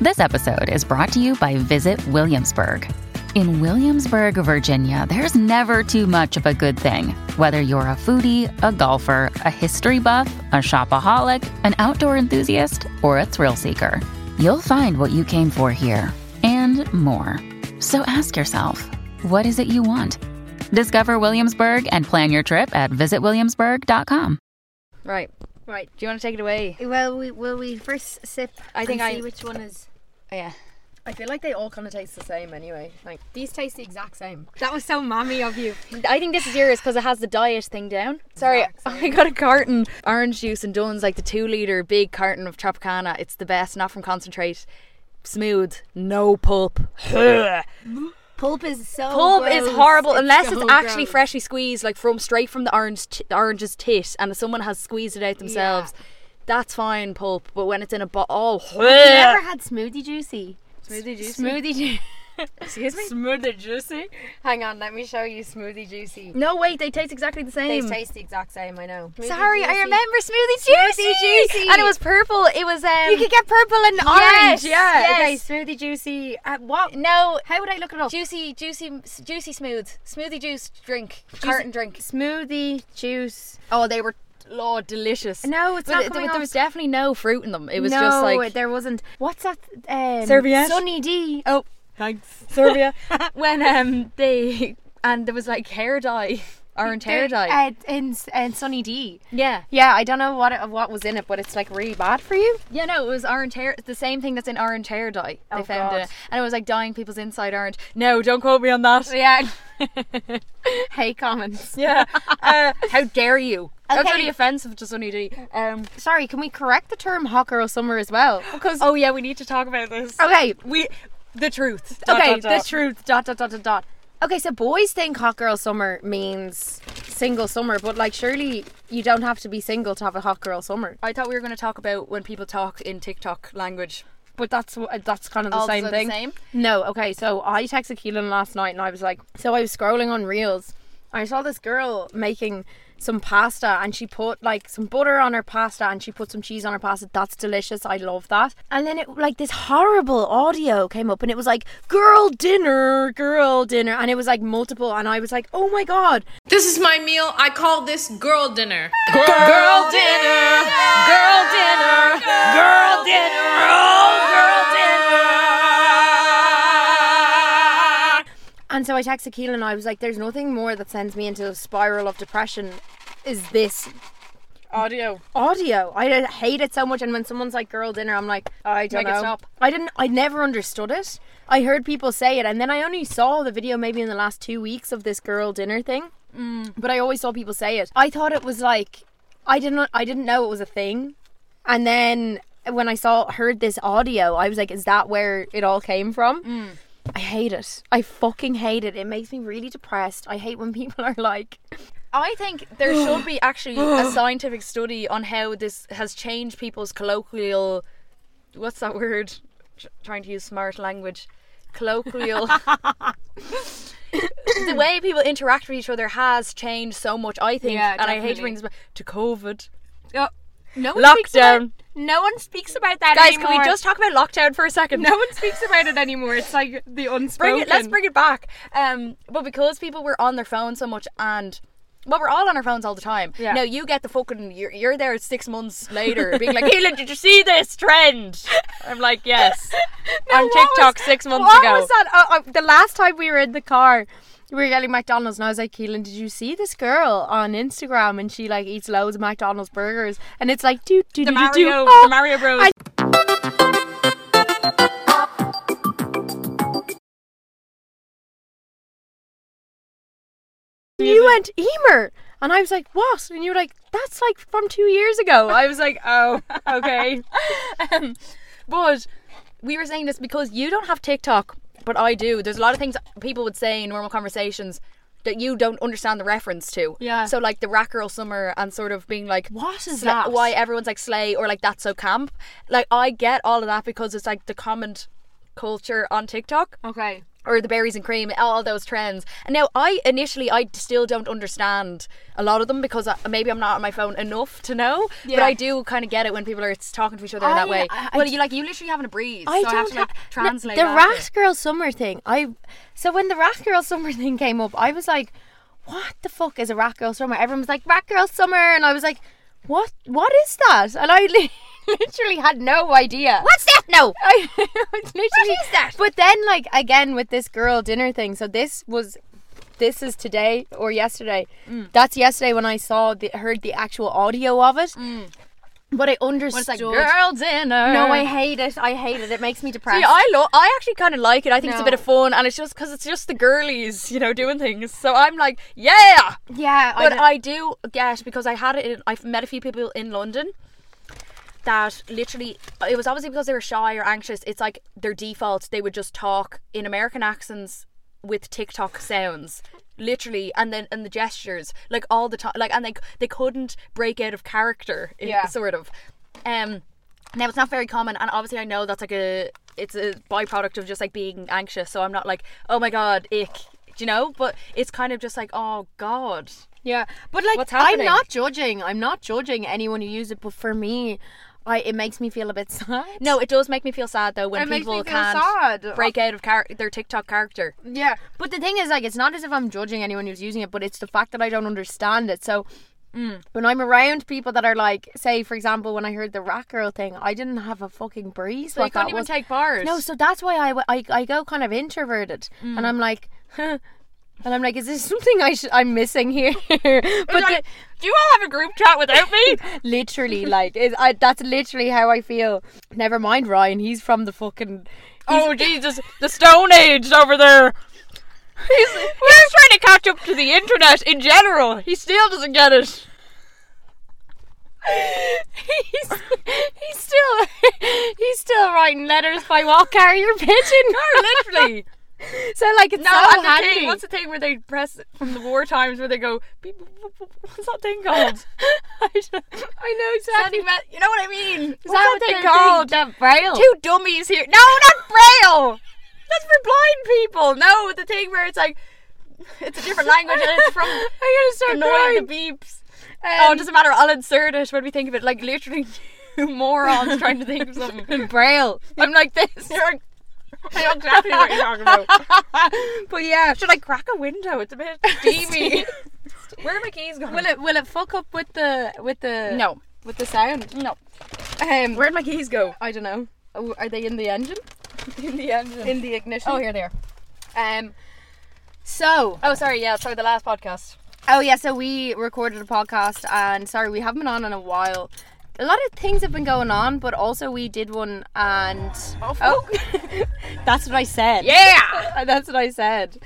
This episode is brought to you by Visit Williamsburg. In Williamsburg, Virginia, there's never too much of a good thing. Whether you're a foodie, a golfer, a history buff, a shopaholic, an outdoor enthusiast, or a thrill seeker, you'll find what you came for here and more. So ask yourself, what is it you want? Discover Williamsburg and plan your trip at visitwilliamsburg.com. Right. Do you want to take it away? Well, will we first sip see which one is... Oh, yeah. I feel like they all kind of taste the same anyway. Like, these taste the exact same. That was so mommy of you. I think this is yours because it has the diet thing down. Sorry, I got a carton orange juice and Dunn's, like the 2-litre big carton of Tropicana. It's the best, not from concentrate. Smooth, no pulp. Pulp is so Pulp gross. is horrible unless so it's actually gross. freshly squeezed, like straight from the orange's tit, and someone has squeezed it out themselves. Yeah. That's fine, pulp. But when it's in a bottle, Have you ever had Smoothie Juicy? Smoothie Juicy. Smoothie Juicy. Excuse me. Smoothie Juicy. Hang on, let me show you Smoothie Juicy. No, wait, they taste exactly the They same. taste the exact same, I know. Sorry, I remember Smoothie Juicy. And it was purple. It was You could get purple and orange. Yes, yeah. Okay, Yes. Smoothie Juicy. What? No, How would I look it up? juicy smoothie juice drink, carton drink. Smoothie juice. Oh, they were delicious. No, it's But not coming there up. was definitely no fruit in them. It was no, just like there wasn't. What's that? Serviette? Sunny D. oh, thanks, Serbia. When there was like hair dye, orange hair dye. In Sunny D. Yeah. Yeah, I don't know what was in it, but it's like really bad for you. Yeah, no, it was orange hair. The same thing that's in orange hair dye. They Oh, found God. it, and it was like dyeing people's inside orange. No, don't quote me on that. Yeah. Hate comments. Yeah. How dare you? That's Okay. really offensive to Sunny D. Sorry, can we correct the term hot girl summer as well? Because Oh yeah, we need to talk about this. okay, The truth. the truth. ... Okay, so boys think hot girl summer means single summer, but like surely you don't have to be single to have a hot girl summer. I thought we were going to talk about when people talk in TikTok language. But that's kind of the Also same thing. The same? No, okay, so I texted Keelan last night and I was like, so I was scrolling on Reels. I saw this girl making some pasta and she put like some butter on her pasta and she put some cheese on her pasta. That's delicious. I love that. And then it like this horrible audio came up and it was like girl dinner. And it was like multiple and I was like, oh my God. This is my meal. I call this girl dinner. Girl dinner. Girl dinner. Girl dinner. Oh, girl dinner. And so I texted Keelan and I was like, there's nothing more that sends me into a spiral of depression is this Audio. I hate it so much. And when someone's like girl dinner, I'm like, I don't Make it know. stop. I never understood it. I heard people say it and then I only saw the video maybe in the last 2 weeks of this girl dinner thing. But I always saw people say it. I thought it was like, I didn't know it was a thing. And then when I heard this audio, I was like, is that where it all came from? I hate it. I fucking hate it. It makes me really depressed. I hate when people are like... I think there should be actually a scientific study on how this has changed people's colloquial... What's that word? Trying to use smart language. Colloquial... The way people interact with each other has changed so much, I think. Yeah, and I hate to definitely. bring this back to COVID. No Lockdown. No one speaks about that Guys, anymore. can we just talk about lockdown for a second? No one speaks about it anymore. It's like the unspoken. Let's bring it back. But because people were on their phones so much and... Well, we're all on our phones all the time. Yeah. Now, you get the fucking... You're there 6 months later being like, Keelan, did you see this trend? I'm like, yes. On TikTok 6 months what ago. was that? The last time we were in the car, we were getting McDonald's and I was like, Keelan, did you see this girl on Instagram and she like eats loads of McDonald's burgers and it's like the Mario Bros. You went Emer and I was like, what? And you were like, that's like from 2 years ago. I was like, oh, okay. But we were saying this because you don't have TikTok, but I do. There's a lot of things people would say in normal conversations that you don't understand the reference to. Yeah. So like the Rat Girl Summer and sort of being like, What is that? Why everyone's like slay or like that's so camp. Like I get all of that because it's like the comment culture on TikTok. Okay. or the berries and cream, all those trends. And now I still don't understand a lot of them because maybe I'm not on my phone enough to know, but I do kind of get it when people are talking to each other in that way. Well, you literally having a breeze, so I have to translate the after. Rat Girl Summer thing. So when the Rat Girl Summer thing came up, I was like, what the fuck is a Rat Girl Summer? Everyone was like, Rat Girl Summer, and I was like, what is that? And I literally had no idea. What's that? No. I literally, what is that? But then, like, again with this girl dinner thing. So this is today or yesterday. That's yesterday when I heard the actual audio of it. But I understood. It's like girl dinner. No, I hate it. It makes me depressed. See, I actually kind of like it. I think it's a bit of fun, and it's just because it's just the girlies, doing things. So I'm like, yeah. But I do get, because I've met a few people in London that literally, it was obviously because they were shy or anxious. It's like their default, they would just talk in American accents with TikTok sounds, literally, and the gestures, like all the time, like, and they couldn't break out of character, sort of. Now it's not very common, and obviously I know that's like it's a byproduct of just like being anxious. So I'm not like, oh my god, ick, but it's kind of just like, oh god. Yeah, but like, what's happening? I'm not judging anyone who uses it, but for me, it makes me feel a bit sad. No, it does make me feel sad though when people can't break out of their TikTok character. Yeah, but the thing is, like, it's not as if I'm judging anyone who's using it, but it's the fact that I don't understand it. So when I'm around people that are like, say for example, when I heard the Rat Girl thing, I didn't have a fucking breeze. So you couldn't even take part. No, so that's why I go kind of introverted, and I'm like, and I'm like, is this something I'm missing here? But do you all have a group chat without me? Literally, like, that's literally how I feel. Never mind Ryan, he's from the fucking... Oh Jesus, the Stone Age over there. He's trying to catch up to the internet in general. He still doesn't get it. He's still writing letters by what carrier pigeon? No, literally. So like, it's so handy. What's the thing where they press from the war times where they go, what's that thing called? I know exactly. You know what I mean? Is that what thing called? That Braille? Two dummies here. No, not Braille. That's for blind people. No, the thing where it's like, it's a different language and it's from I'm gonna start annoying the beeps. It doesn't matter. I'll insert it when we think of it. Like, literally two morons trying to think of something in Braille. I'm like this. I know exactly what you're talking about. But yeah, should I crack a window? It's a bit steamy. Where are my keys going? Will it fuck up with the no, with the sound? No. Where'd my keys go? I don't know. Oh, are they in the engine? In the engine. In the ignition? Oh, here they are. So. Oh, sorry. Yeah, sorry. The last podcast. Oh yeah. So we recorded a podcast, and sorry, we haven't been on in a while. A lot of things have been going on, but also we did one, and that's what I said. Yeah, that's what I said.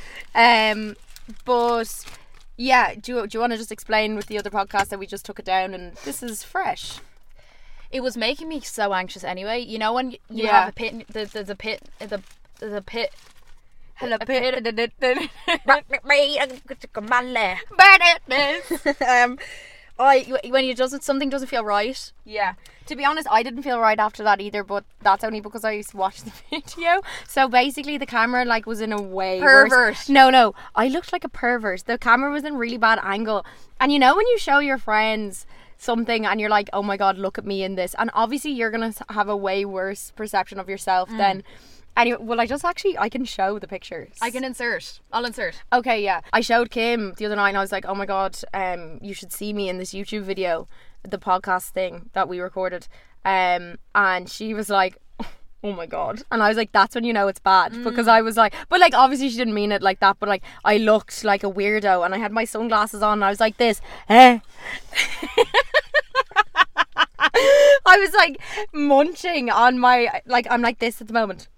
But yeah, do you want to just explain with the other podcast that we just took it down, and this is fresh? It was making me so anxious anyway. You know when you have a pit, the pit. Hello, when something doesn't feel right. Yeah. To be honest, I didn't feel right after that either, but that's only because I used to watch the video. So basically the camera was in a way pervert. Worse. No, I looked like a pervert. The camera was in really bad angle. And when you show your friends something and you're like, oh my god, look at me in this, and obviously you're gonna have a way worse perception of yourself than... Anyway, well, I can show the pictures. I'll insert. Okay, yeah. I showed Kim the other night and I was like, oh my god, you should see me in this YouTube video, the podcast thing that we recorded. And she was like, oh my god. And I was like, that's when you know it's bad. Because I was like, but like, obviously she didn't mean it like that, but like, I looked like a weirdo and I had my sunglasses on and I was like this. I was like munching on my, I'm like this at the moment.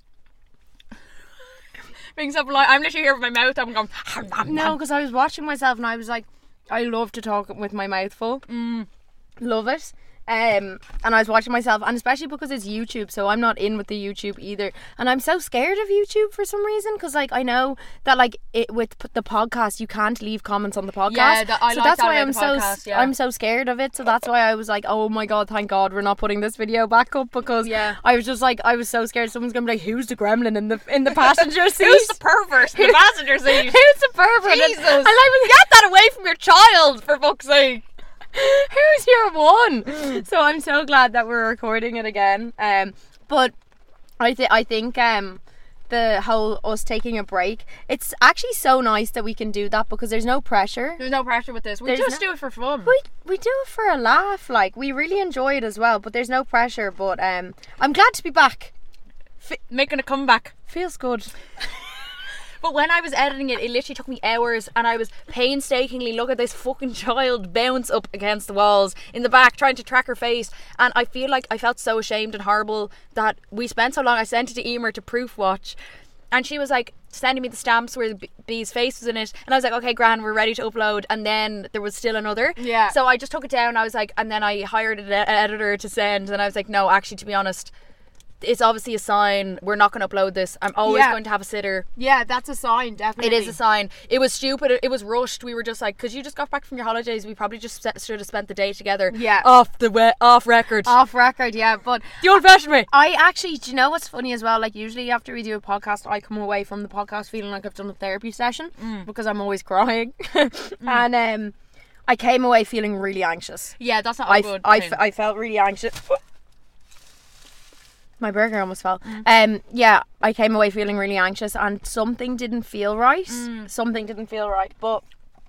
Being so polite, I'm literally here with my mouth. I'm going. No, because I was watching myself and I was like, I love to talk with my mouth full. Love it. And I was watching myself, and especially because it's YouTube, so I'm not in with the YouTube either. And I'm so scared of YouTube for some reason, because like I know that like with the podcast, you can't leave comments on the podcast. Yeah, so that's why I'm so scared of it. So that's why I was like, oh my god, thank God we're not putting this video back up, because I was just like, I was so scared someone's gonna be like, who's the gremlin in the passenger seat? Who's the pervert in the passenger seat? Who's the pervert? Jesus, and I was, get that away from your child, for fuck's sake. Who's your one? So I'm so glad that we're recording it again. But I think the whole us taking a break, it's actually so nice that we can do that, because there's no pressure. There's no pressure with this. We just do it for fun. We do it for a laugh. Like, we really enjoy it as well. But there's no pressure. But I'm glad to be back. Making a comeback. Feels good. But when I was editing it, it literally took me hours, and I was painstakingly look at this fucking child bounce up against the walls in the back, trying to track her face. And I feel like I felt so ashamed and horrible that we spent so long. I sent it to Emer to proof watch, and she was like sending me the stamps where the bee's face was in it, and I was like, okay, grand, we're ready to upload. And then there was still another. Yeah. So I just took it down. I was like, and then I hired an editor to send, and I was like, no, actually, to be honest, it's obviously a sign we're not going to upload this. I'm always going to have a sitter. Yeah, that's a sign, definitely. It is a sign. It was stupid. It was rushed. We were just like, because you just got back from your holidays, we probably just should have spent the day together. Yeah. Off record. Off record, yeah. But the old-fashioned way. I actually, do you know what's funny as well? Like, usually after we do a podcast, I come away from the podcast feeling like I've done a therapy session, because I'm always crying. And I came away feeling really anxious. Yeah, that's not a good thing. I felt really anxious. My burger almost fell. Yeah, I came away feeling really anxious, and something didn't feel right. Something didn't feel right. But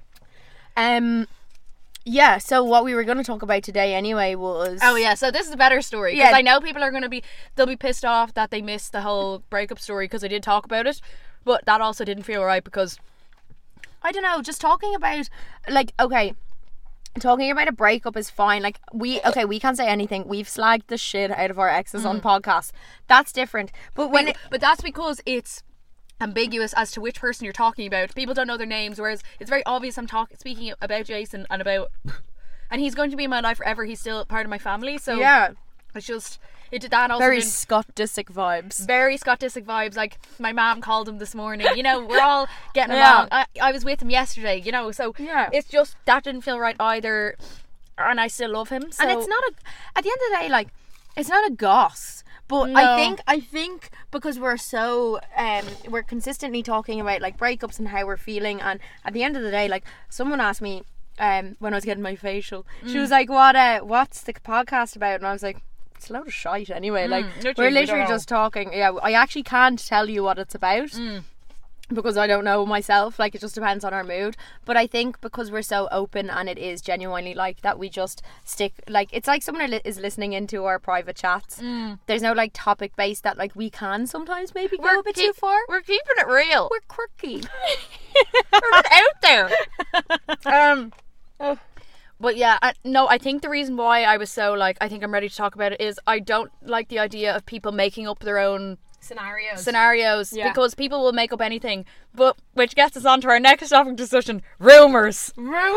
yeah, so what we were going to talk about today anyway was... Oh yeah, so this is a better story, because I know people are going to be... They'll be pissed off that they missed the whole breakup story, because I did talk about it, but that also didn't feel right, because... I don't know, just talking about... Like, okay... Talking about a breakup is fine. Like, we can't say anything. We've slagged the shit out of our exes on podcasts. That's different. But but that's because it's ambiguous as to which person you're talking about. People don't know their names, whereas it's very obvious I'm speaking about Jason and he's going to be in my life forever. He's still part of my family. So yeah, it's just... It did that also. Very Scott Disick vibes. Very Scott Disick vibes. Like, my mom called him this morning. You know, we're all getting along. I was with him yesterday, you know, so it's just, that didn't feel right either. And I still love him. So. And it's not at the end of the day, like, it's not a goss. But no. I think because we're so we're consistently talking about like breakups and how we're feeling, and at the end of the day, like, someone asked me when I was getting my facial, she was like, what's the podcast about? And I was like, it's a load of shite anyway. Like, we're literally just talking. Yeah, I actually can't tell you what it's about because I don't know myself. Like, it just depends on our mood. But I think because we're so open, and it is genuinely like that, we just stick. Like, it's like someone is listening into our private chats. There's no like topic based that like we can sometimes maybe go a bit too far. We're keeping it real. We're quirky. We're just out there. But yeah, no, I think the reason why I was so like, I think I'm ready to talk about it, is I don't like the idea of people making up their own scenarios because people will make up anything. But which gets us on to our next topic discussion: rumours.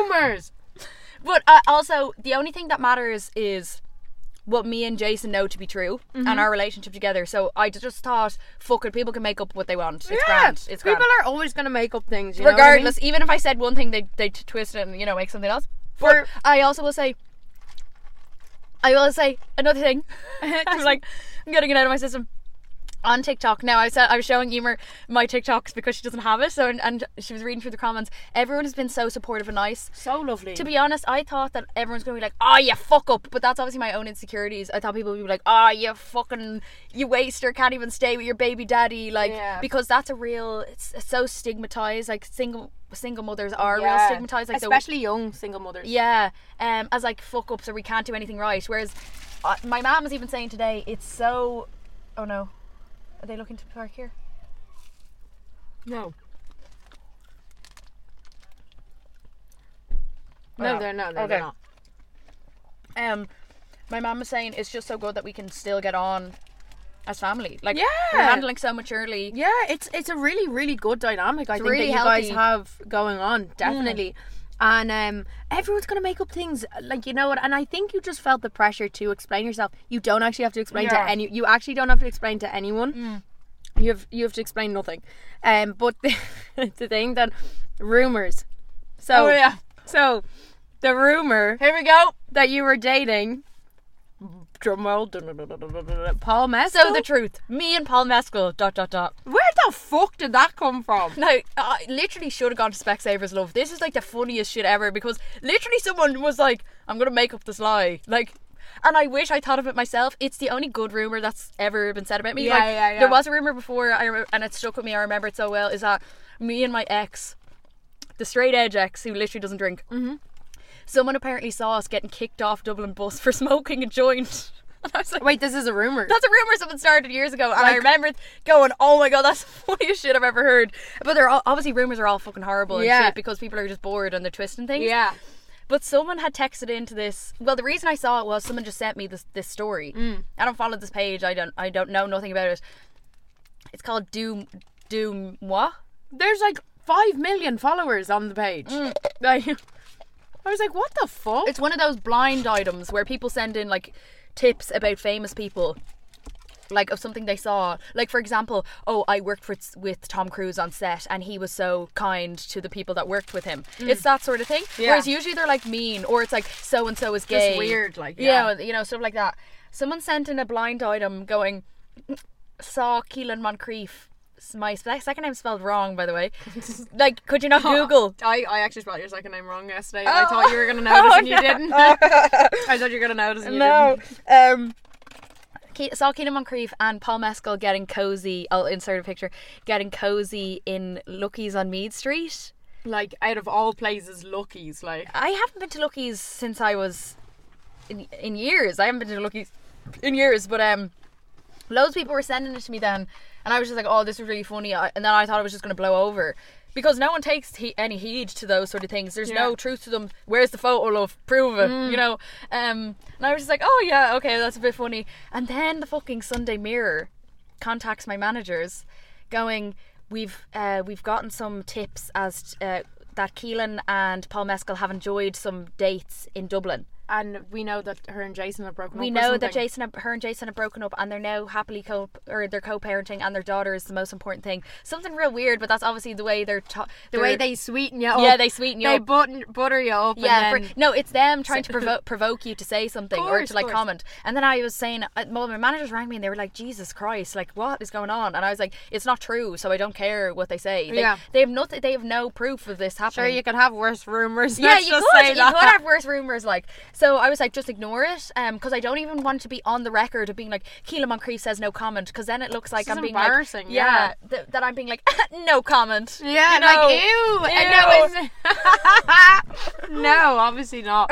But also, the only thing that matters is what me and Jason know to be true and our relationship together. So I just thought, fuck it, people can make up what they want. It's grand. It's grand. People are always going to make up things, you regardless. know what I mean? Even if I said one thing, they twist it and, you know, make something else. But I also will say another thing. I'm getting it out of my system. On TikTok now, I was showing Emer my TikToks because she doesn't have it. So and she was reading through the comments. Everyone has been so supportive and nice. So lovely. To be honest, I thought that everyone's going to be like, "Oh, you fuck up," but that's obviously my own insecurities. I thought people would be like, "Oh, you waster, can't even stay with your baby daddy," like because that's a real. It's so stigmatized. Like single mothers are real stigmatized, like especially young single mothers. Yeah, as like fuck ups or we can't do anything right. Whereas my mom was even saying today, it's so. Oh no. Are they looking to park here? No. No, they're not. They're not. My mum was saying it's just so good that we can still get on as family. Like, yeah, we're handling so much early. Yeah, it's a really, really good dynamic. I think really that you healthy. guys have going on. Definitely. And everyone's gonna make up things, like, you know what? And I think you just felt the pressure to explain yourself. You don't actually have to explain to you actually don't have to explain to anyone. You have to explain nothing. But the thing that rumors. So so the rumor Here we go. that you were dating drumroll Paul Mescal. So the truth. Me and Paul Mescal. ... Where the fuck did that come from? No, I literally should have gone to Specsavers Love. This is like the funniest shit ever, because literally someone was like, I'm gonna make up this lie. Like, and I wish I thought of it myself. It's the only good rumour that's ever been said about me. There was a rumour before, and it stuck with me, I remember it so well, is that me and my ex, the straight edge ex who literally doesn't drink, someone apparently saw us getting kicked off Dublin bus for smoking a joint. And I was like, Wait, this is a rumour? that's a rumour someone started years ago, and I remember going, oh my god, that's the funniest shit I've ever heard. But they're all, obviously rumours are all fucking horrible and shit, because people are just bored and they're twisting things. Yeah. But someone had texted into this. Well, the reason I saw it was someone just sent me this story. I don't follow this page. I don't know nothing about it. It's called Doom what? There's like 5 million followers on the page. Like, I was like, what the fuck? It's one of those blind items where people send in like tips about famous people, like of something they saw. Like, for example, oh, I worked with Tom Cruise on set and he was so kind to the people that worked with him. It's that sort of thing. Whereas usually they're like mean, or it's like so and so is gay. Just weird, like, you know, stuff like that. Someone sent in a blind item going, saw Keelan Moncrief. My second name spelled wrong, by the way. Like, could you not Google? I actually spelled your second name wrong yesterday. I thought you were going to notice and you didn't. I thought you were going to notice and you didn't. Saw Keelan Moncrief and Paul Mescal getting cozy. I'll insert a picture. Getting cozy in Lucky's on Mead Street. Like, out of all places, Lucky's, like. I haven't been to Lucky's since I was in years. I haven't been to Lucky's in years, but loads of people were sending it to me then, and I was just like, oh, this is really funny. And then I thought it was just going to blow over, because no one takes any heed to those sort of things. There's no truth to them. Where's the photo, love? Prove it, you know. And I was just like, oh yeah, okay, that's a bit funny. And then the fucking Sunday Mirror contacts my managers going, we've gotten some tips as that Keelan and Paul Mescal have enjoyed some dates in Dublin. And we know that her and Jason have broken up. We know that her and Jason have broken up, and they're now happily they're co-parenting, and their daughter is the most important thing. Something real weird, but that's obviously the way they're the way they sweeten you up. Yeah, they sweeten you up. They butter you up. Yeah, and then... no, it's them trying to provoke you to say something or to like comment. And then I was saying, well, my managers rang me and they were like, Jesus Christ, like what is going on? And I was like, it's not true, so I don't care what they say. They have nothing. They have no proof of this happening. Sure, you could have worse rumours. Yeah, you could have worse rumours, like. So I was like, just ignore it, because I don't even want to be on the record of being like, Keelan Moncrief says no comment, because then it looks like I'm being embarrassing. Like, that I'm being like, no comment. Yeah, you know? Like ew. No, obviously not.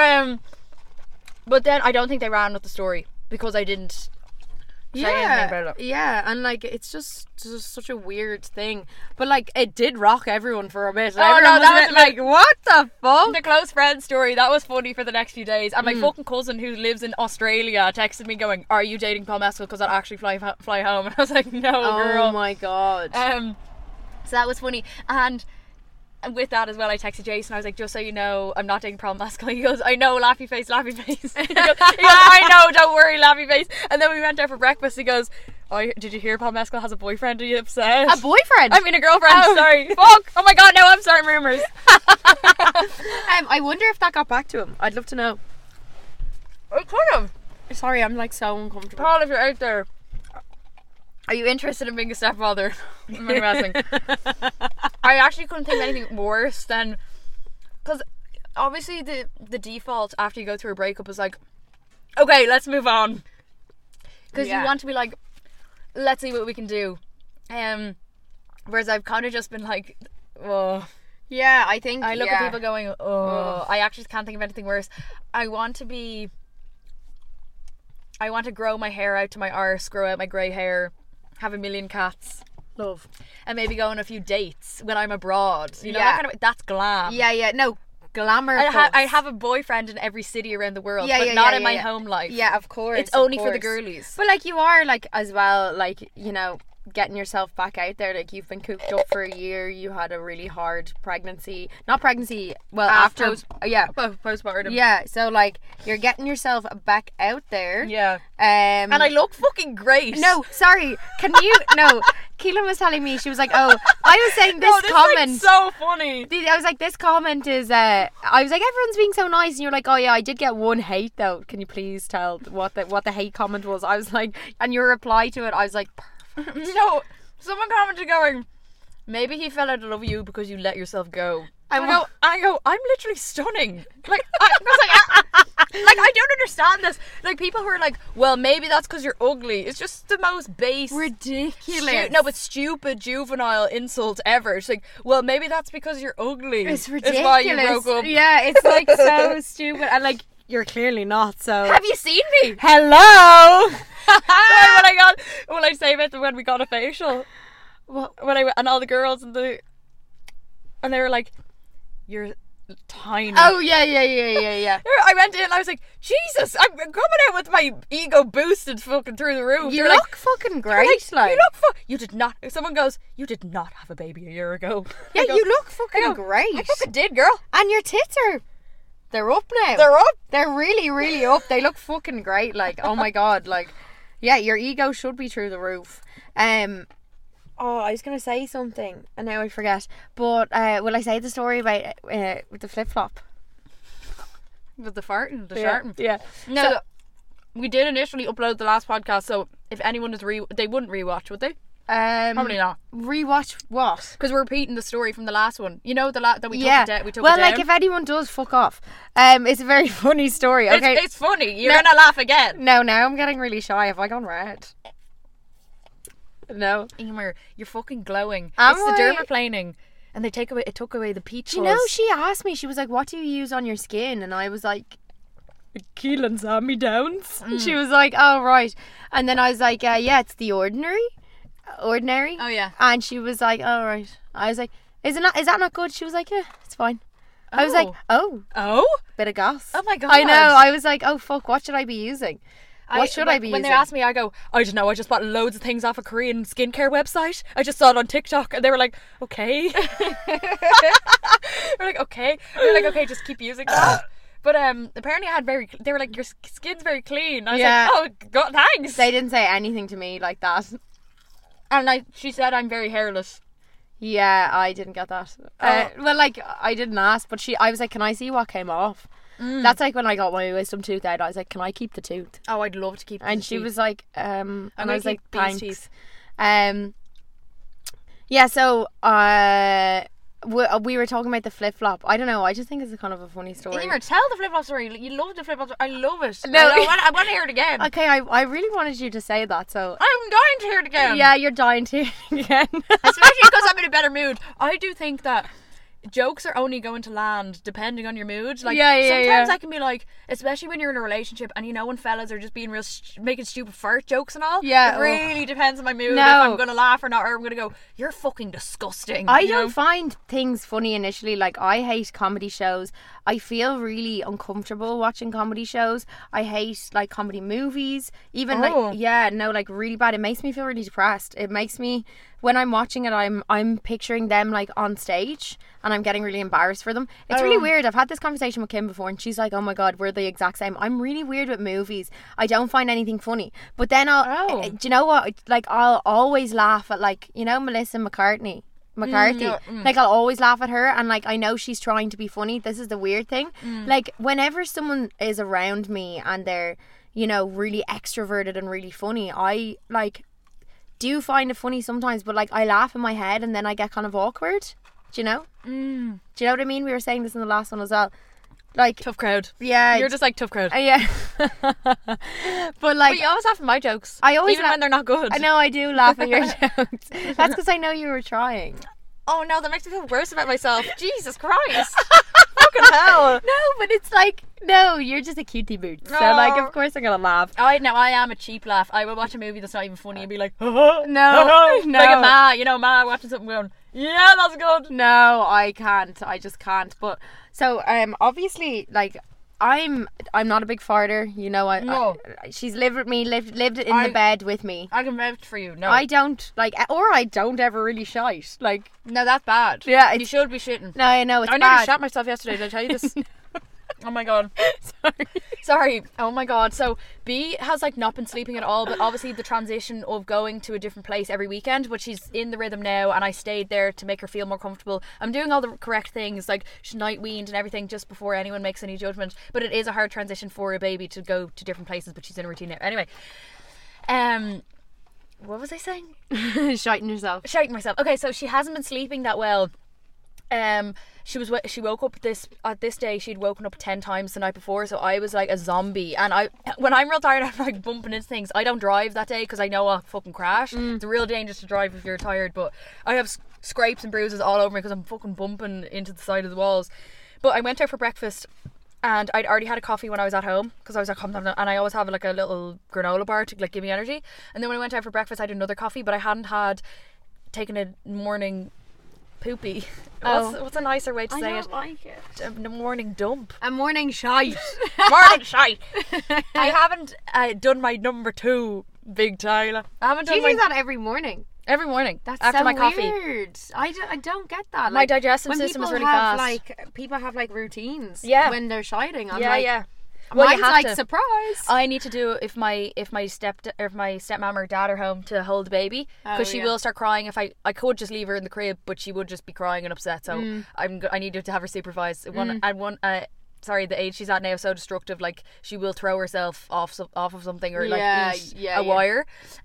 But then I don't think they ran with the story because I didn't say anything about it. Yeah, and like it's just such a weird thing. But like it did rock everyone for a bit. Oh no, that was like what the fuck? The close friend story, that was funny for the next few days. And my fucking cousin who lives in Australia texted me going, are you dating Paul Mescal, because I'll actually fly home? And I was like, no, girl. Oh my god. So that was funny. And with that as well, I texted Jason. I was like, just so you know, I'm not dating Paul Mescal. He goes, I know, laughy face. he goes, I know, don't worry, laughy face. And then we went out for breakfast. He goes, oh, did you hear Paul Mescal has a boyfriend? Are you upset? A boyfriend? I mean a girlfriend. Sorry. Fuck. Oh my god, no, I'm starting rumours. I wonder if that got back to him. I'd love to know. It could have. Sorry, I'm like so uncomfortable. Paul, if you're out there, are you interested in being a stepfather? I'm embarrassing. I actually couldn't think of anything worse than, because obviously the default after you go through a breakup is like, okay, let's move on, because you want to be like, let's see what we can do. Whereas I've kind of just been like, oh. Yeah, I think I look at people going, oh. I actually can't think of anything worse. I want to grow my hair out to my arse, grow out my grey hair, have 1 million cats, love, and maybe go on a few dates when I'm abroad. You know, that kind of, that's glam. Yeah, no, glamour. I have a boyfriend in every city around the world, but not in my home life. Yeah, of course. It's only for the girlies. But like you are like as well, like, you know, getting yourself back out there. Like, you've been cooped up for a year. You had a really hard pregnancy. Not pregnancy. Well, after. Postpartum. Yeah. So like, you're getting yourself back out there. Yeah. And I look fucking great. No, sorry. Can you? No. Keelan was telling me, she was like, "Oh, I was saying this comment." Is so funny. I was like, "This comment is." I was like, "Everyone's being so nice," and you're like, "Oh yeah, I did get one hate though. Can you please tell what the hate comment was?" I was like, and your reply to it, I was like, "Perfect." No, someone commented going, maybe he fell out of love with you because you let yourself go. I go, I'm literally stunning. Like, I was like, I don't understand this. Like, people who are like, well, maybe that's because you're ugly. It's just the most base, ridiculous. No, but stupid juvenile insult ever. It's like, well, maybe that's because you're ugly. It's ridiculous. It's why you broke up. Yeah, it's like so stupid, and like, you're clearly not. So have you seen me? Hello. When I say about when we got a facial, and all the girls and they were like, you're tiny. Oh yeah. I went in and I was like, Jesus, I'm coming out with my ego boosted fucking through the roof. You look fucking great. Like, you did not. Someone goes, you did not have a baby a year ago. Yeah, you look fucking great. I fucking did, girl. And your tits they're up now. They're up. They're really, really up. They look fucking great. Like, oh my god. Like, yeah, your ego should be through the roof. Oh, I was going to say something and now I forget. But will I say the story about with the flip-flop? With the farting, the sharting. Yeah. No, So, we did initially upload the last podcast, so if anyone is they wouldn't rewatch, would they? Probably not. Rewatch what? Because we're repeating the story from the last one. You know, that we took Yeah. it down. We took Well, it down. like, if anyone does, fuck off. It's a very funny story. Okay. It's funny. You're gonna laugh again. No, now I'm getting really shy. Have I gone red? No. Emer, you're fucking glowing. Am It's the I? dermaplaning. And it took away the peach Do you know, she asked me, she was like, what do you use on your skin? And I was like, Keelan's hand-me-downs. She was like, oh, right. And then I was like, yeah, it's the Ordinary. Oh, yeah. And she was like, oh, right. I was like, is that not good? She was like, yeah, it's fine. I was like, oh, bit of gas. Oh, my God. I know. I was like, oh, fuck, what should I be using? What should I be when using? they asked me, I go, I don't know, I just bought loads of things off a Korean skincare website. I just saw it on TikTok and they were like, okay. We're like, okay. We're like, okay, just keep using that. But apparently they were like, your skin's very clean. I was like, oh, God, thanks. They didn't say anything to me like that. And she said I'm very hairless. Yeah, I didn't get that. Well, like, I didn't ask, but I was like, can I see what came off? That's like when I got my wisdom tooth out. I was like, can I keep the tooth? Oh, I'd love to keep And the she teeth. was like, and I was like, these thanks. teeth. Yeah, so we were talking about the flip-flop. I don't know, I just think it's a kind of a funny story. Emer, tell the flip-flop story. You love the flip-flop story. I love it. No. I want to hear it again. Okay, I really wanted you to say that, so... I'm dying to hear it again. Yeah, you're dying to again. Especially because I'm in a better mood. I do think that jokes are only going to land depending on your mood. Like, sometimes I can be like, especially when you're in a relationship and you know when fellas are just being real making stupid fart jokes and all. Yeah. It really depends on my mood No. if I'm gonna laugh or not, or I'm gonna go, you're fucking disgusting. I you know? don't find things funny initially. Like, I hate comedy shows. I feel really uncomfortable watching comedy shows. I hate, like, comedy movies. Even like really bad. It makes me feel really depressed. It makes me, when I'm watching it, I'm picturing them like on stage and I'm getting really embarrassed for them. It's really weird. I've had this conversation with Kim before and she's like, oh my god, we're the exact same. I'm really weird with movies. I don't find anything funny. But then do you know what? Like, I'll always laugh at, like, you know, Melissa McCarthy. Like, I'll always laugh at her and, like, I know she's trying to be funny. This is the weird thing. Like, whenever someone is around me and they're, you know, really extroverted and really funny, I, like, do find it funny sometimes, but, like, I laugh in my head and then I get kind of awkward. Do you know? Do you know what I mean? We were saying this in the last one as well. Like, Tough crowd. yeah, You're just like tough crowd. yeah. But, like, But you always laugh at my jokes. I always even laugh- when they're not good. I know I do laugh at your jokes. That's because I know you were trying. Oh no, that makes me feel worse about myself. Jesus Christ. Fucking hell. No, but it's like, no, you're just a cutie boot. So, like, of course I'm gonna laugh. I am a cheap laugh. I will watch a movie that's not even funny and be like, No, like a Ma, you know, Ma watching something going, yeah, that's good. No, I can't. I just can't. But so, obviously, like, I'm not a big farter. You know, she's lived with me, lived in the bed with me. I can vouch for you. No, I don't I don't ever really shite. Like, no, that's bad. Yeah, you should be shitting. No, I know it's I bad. nearly shat myself yesterday. Did I tell you this? Oh my god. Sorry. Oh my god. So B has like not been sleeping at all, but obviously the transition of going to a different place every weekend, but she's in the rhythm now, and I stayed there to make her feel more comfortable. I'm doing all the correct things, like she's night weaned and everything, just before anyone makes any judgment, but it is a hard transition for a baby to go to different places, but she's in a routine now. Anyway, what was I saying? Shiting yourself. Shiting myself. Okay, so she hasn't been sleeping that well. She woke up this day. She'd woken up 10 times the night before, so I was like a zombie. And when I'm real tired, I'm like bumping into things. I don't drive that day because I know I'll fucking crash. It's real dangerous to drive if you're tired, but I have scrapes and bruises all over me because I'm fucking bumping into the side of the walls. But I went out for breakfast, and I'd already had a coffee when I was at home because I was like, and I always have like a little granola bar to like give me energy. And then when I went out for breakfast, I had another coffee, but I hadn't taken a morning poopy. What's a nicer way to say it? I don't like it. A morning dump. A morning shite. Morning shite. I haven't done my number 2, Big Tyler. I haven't done Do that every morning? Every morning. That's after so my coffee. Weird. I don't get that. My digestive system is really fast. People have like routines. Yeah. When they're shiting. I'm yeah. Well, you mine's have like to. Surprise. I need to do if my stepmom or dad are home to hold the baby, because she will start crying. If I could just leave her in the crib, but she would just be crying and upset. So I needed to have her supervised. The age she's at now is so destructive. Like, she will throw herself off of something or eat a wire.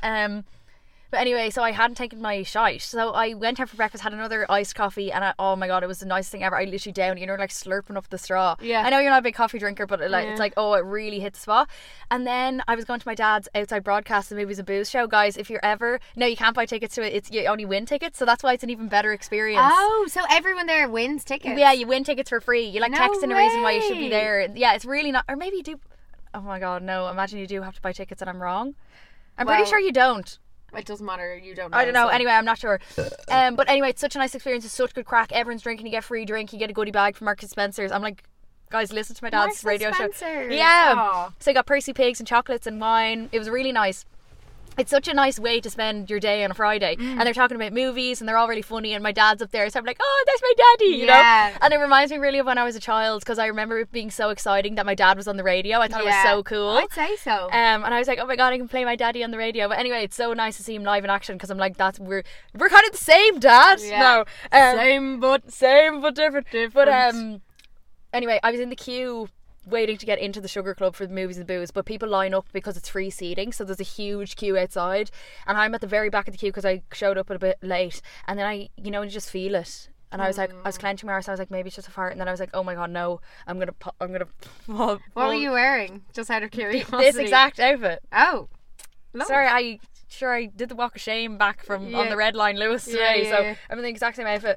But anyway, so I hadn't taken my shite. So I went out for breakfast, had another iced coffee, and oh my god, it was the nicest thing ever. I literally downed, like slurping up the straw. Yeah. I know you're not a big coffee drinker, but it's like, oh, it really hit the spot. And then I was going to my dad's outside broadcast, the Movies and Booze show. Guys, if you're ever... No, you can't buy tickets to it. You only win tickets, so that's why it's an even better experience. Oh, so everyone there wins tickets? Yeah, you win tickets for free. You texting a reason why you should be there. Yeah, it's really not... Or maybe you do... Oh my god, no. Imagine you do have to buy tickets and I'm wrong. I'm pretty sure you don't. It doesn't matter, you don't know. I don't know, anyway, I'm not sure. But anyway, it's such a nice experience, it's such good crack. Everyone's drinking, you get free drink, you get a goodie bag from Marks & Spencer's. I'm like, guys, listen to my dad's radio show. Yeah. Aww. So I got Percy Pigs and chocolates and wine. It was really nice. It's such a nice way to spend your day on a Friday. And they're talking about movies and they're all really funny, and my dad's up there, so I'm like, oh, that's my daddy, you know? And it reminds me really of when I was a child, because I remember it being so exciting that my dad was on the radio. I thought it was so cool. I'd say so. And I was like, oh my god, I can play my daddy on the radio. But anyway, it's so nice to see him live in action, because I'm like, we're kind of the same, Dad. Yeah. No, same but different. But anyway, I was in the queue waiting to get into the Sugar Club for the Movies and Booze, but people line up because it's free seating, so there's a huge queue outside, and I'm at the very back of the queue because I showed up a bit late, and then you just feel it, and I was like, I was clenching my arse, I was like, maybe it's just a fart, and then I was like, oh my god, no, I'm gonna what were you wearing, just out of curiosity? This exact outfit. Oh, sorry, I did the walk of shame back from on the Red Line Lewis today, so I'm in the exact same outfit.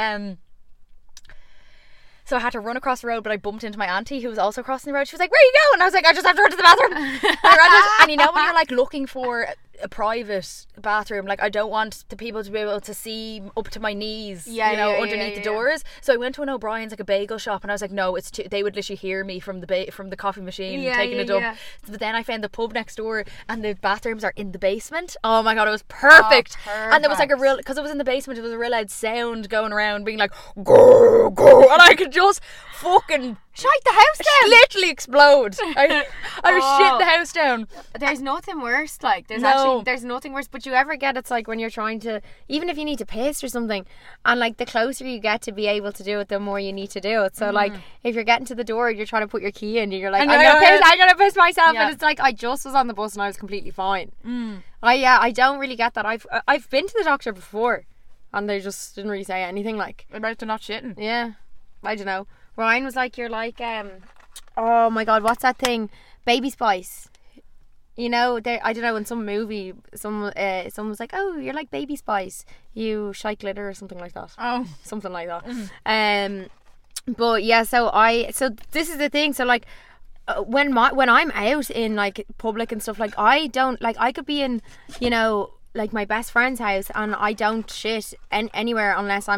So I had to run across the road, but I bumped into my auntie who was also crossing the road. She was like, where are you going? I was like, I just have to run to the bathroom. And you know when you're like looking for a private bathroom, like I don't want the people to be able to see up to my knees, underneath the doors. So I went to an O'Brien's, like a bagel shop, and I was like, no, it's too, they would literally hear me from the coffee machine taking a dump. But then I found the pub next door, and the bathrooms are in the basement. Oh my god, it was perfect. And there was like because it was in the basement, it was a real loud sound going around, being like, go, go, and I could just fucking shite the house down. Literally explode. I was shitting the house down. There's nothing worse. Like there's nothing worse. But you ever get, it's like when you're trying to, even if you need to piss or something, and like the closer you get to be able to do it, the more you need to do it. So like if you're getting to the door, you're trying to put your key in, and you're like, I'm gonna piss myself, and it's like I just was on the bus and I was completely fine. I don't really get that. I've been to the doctor before, and they just didn't really say anything. Like about to not shitting. Yeah, I don't know. Ryan was like, you're like, oh my god, what's that thing? Baby Spice. You know, I don't know, in some movie, someone was like, oh, you're like Baby Spice. You shite glitter or something like that. Oh. Something like that. But yeah, so this is the thing. So like, when I'm out in like public and stuff, like I don't, like I could be in, like my best friend's house and I don't shit anywhere unless I'm like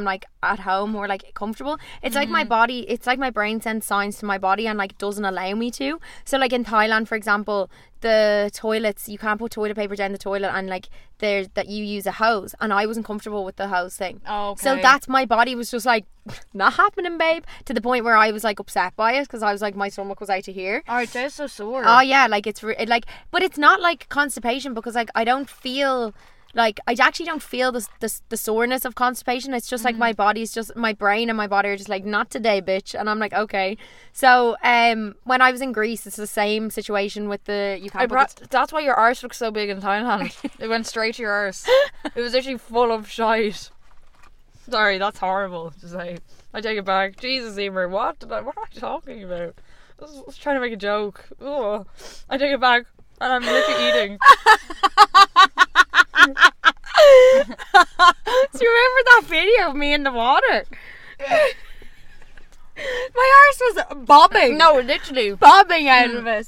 at home or like comfortable. It's like my body, it's like my brain sends signs to my body and like doesn't allow me to. So like in Thailand, for example, the toilets, you can't put toilet paper down the toilet, and like there's that you use a hose, and I wasn't comfortable with the hose thing. Okay. So that's, my body was just like, not happening, babe, to the point where I was like upset by it, because I was like, my stomach was out to here. Oh, it tastes so sore. Oh yeah, like it's like, but it's not like constipation, because like I don't feel like, I actually don't feel the soreness of constipation. It's just like my body's just, my brain and my body are just like, not today, bitch. And I'm like, okay. So when I was in Greece, it's the same situation with the, you can't that's why your arse looks so big in Thailand. It went straight to your arse. It was literally full of shite. Sorry, that's horrible to say. I take it back. Jesus, Emer, what am I talking about? I was trying to make a joke. Ugh. I take it back, and I'm literally eating. Do you remember that video of me in the water? My arse was bobbing. No, literally. Bobbing out of it.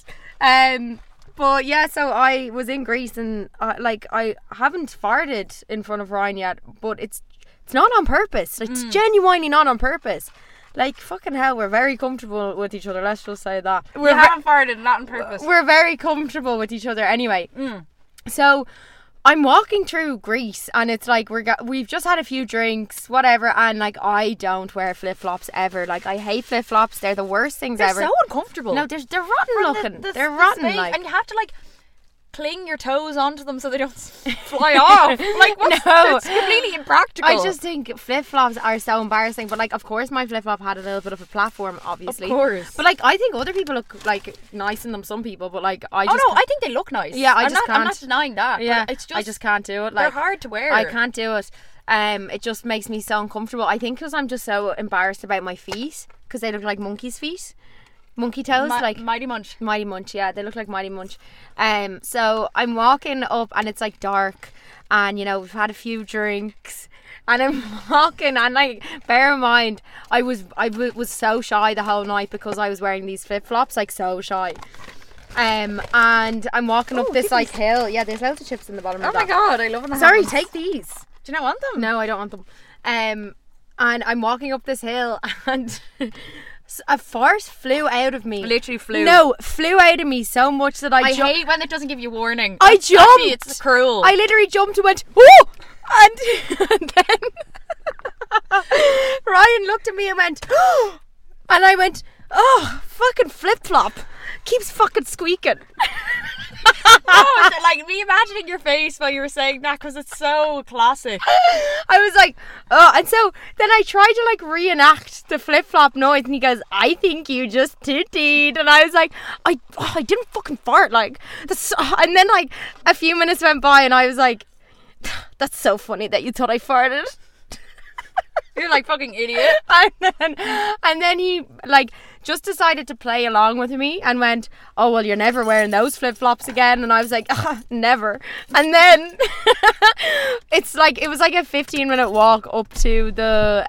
But yeah, so I was in Greece, and like, I haven't farted in front of Ryan yet, but it's not on purpose. It's genuinely not on purpose. Like, fucking hell, we're very comfortable with each other. Let's just say that. We haven't farted, not on purpose. We're very comfortable with each other anyway. So I'm walking through Greece, and it's like we've just had a few drinks, whatever, and like, I don't wear flip-flops ever. Like, I hate flip-flops. They're the worst things ever. They're so uncomfortable. No, they're rotten looking. They're rotten, space, like. and you have to like cling your toes onto them so they don't fly off. Like, what's, No. it's completely impractical. I just think flip-flops are so embarrassing. But like, of course my flip-flop had a little bit of a platform, obviously. Of course. But like, I think other people look like nice in them, some people, but like, I just I think they look nice. Yeah, I'm just not can't. denying that. Yeah, but it's just, I just can't do it. they're Like, hard to wear. I can't do it. It just makes me so uncomfortable. I think because I'm just so embarrassed about my feet, because they look like monkey's feet. Monkey toes, like Mighty Munch. Mighty Munch, yeah, they look like Mighty Munch. So I'm walking up, and it's like dark, and you know, we've had a few drinks, and I'm walking, and like, bear in mind, I was so shy the whole night because I was wearing these flip-flops, like, so shy. And I'm walking up this like hill. Yeah, there's loads of chips in the bottom of that. Oh my god, I love when that Sorry, happens. take these. Do you not want them? No, I don't want them. And I'm walking up this hill, and a fart flew out of me. Literally flew. No, flew out of me so much that I jumped. hate when it doesn't give you warning. I Actually, jumped. it's cruel. I literally jumped and went, oh! And then Ryan looked at me and went, oh! And I went, oh, fucking flip-flop. Keeps fucking squeaking. Oh, like me imagining your face while you were saying that, because it's so classic. I was like, oh, and so then I tried to like reenact the flip-flop noise, and he goes, I think you just tittied. And I was like, I didn't fucking fart, like, that's, and then like a few minutes went by, and I was like, that's so funny that you thought I farted. You're like, fucking idiot. And then he like just decided to play along with me and went, oh well, you're never wearing those flip-flops again. And I was like, never. And then it was like a 15-minute walk up to the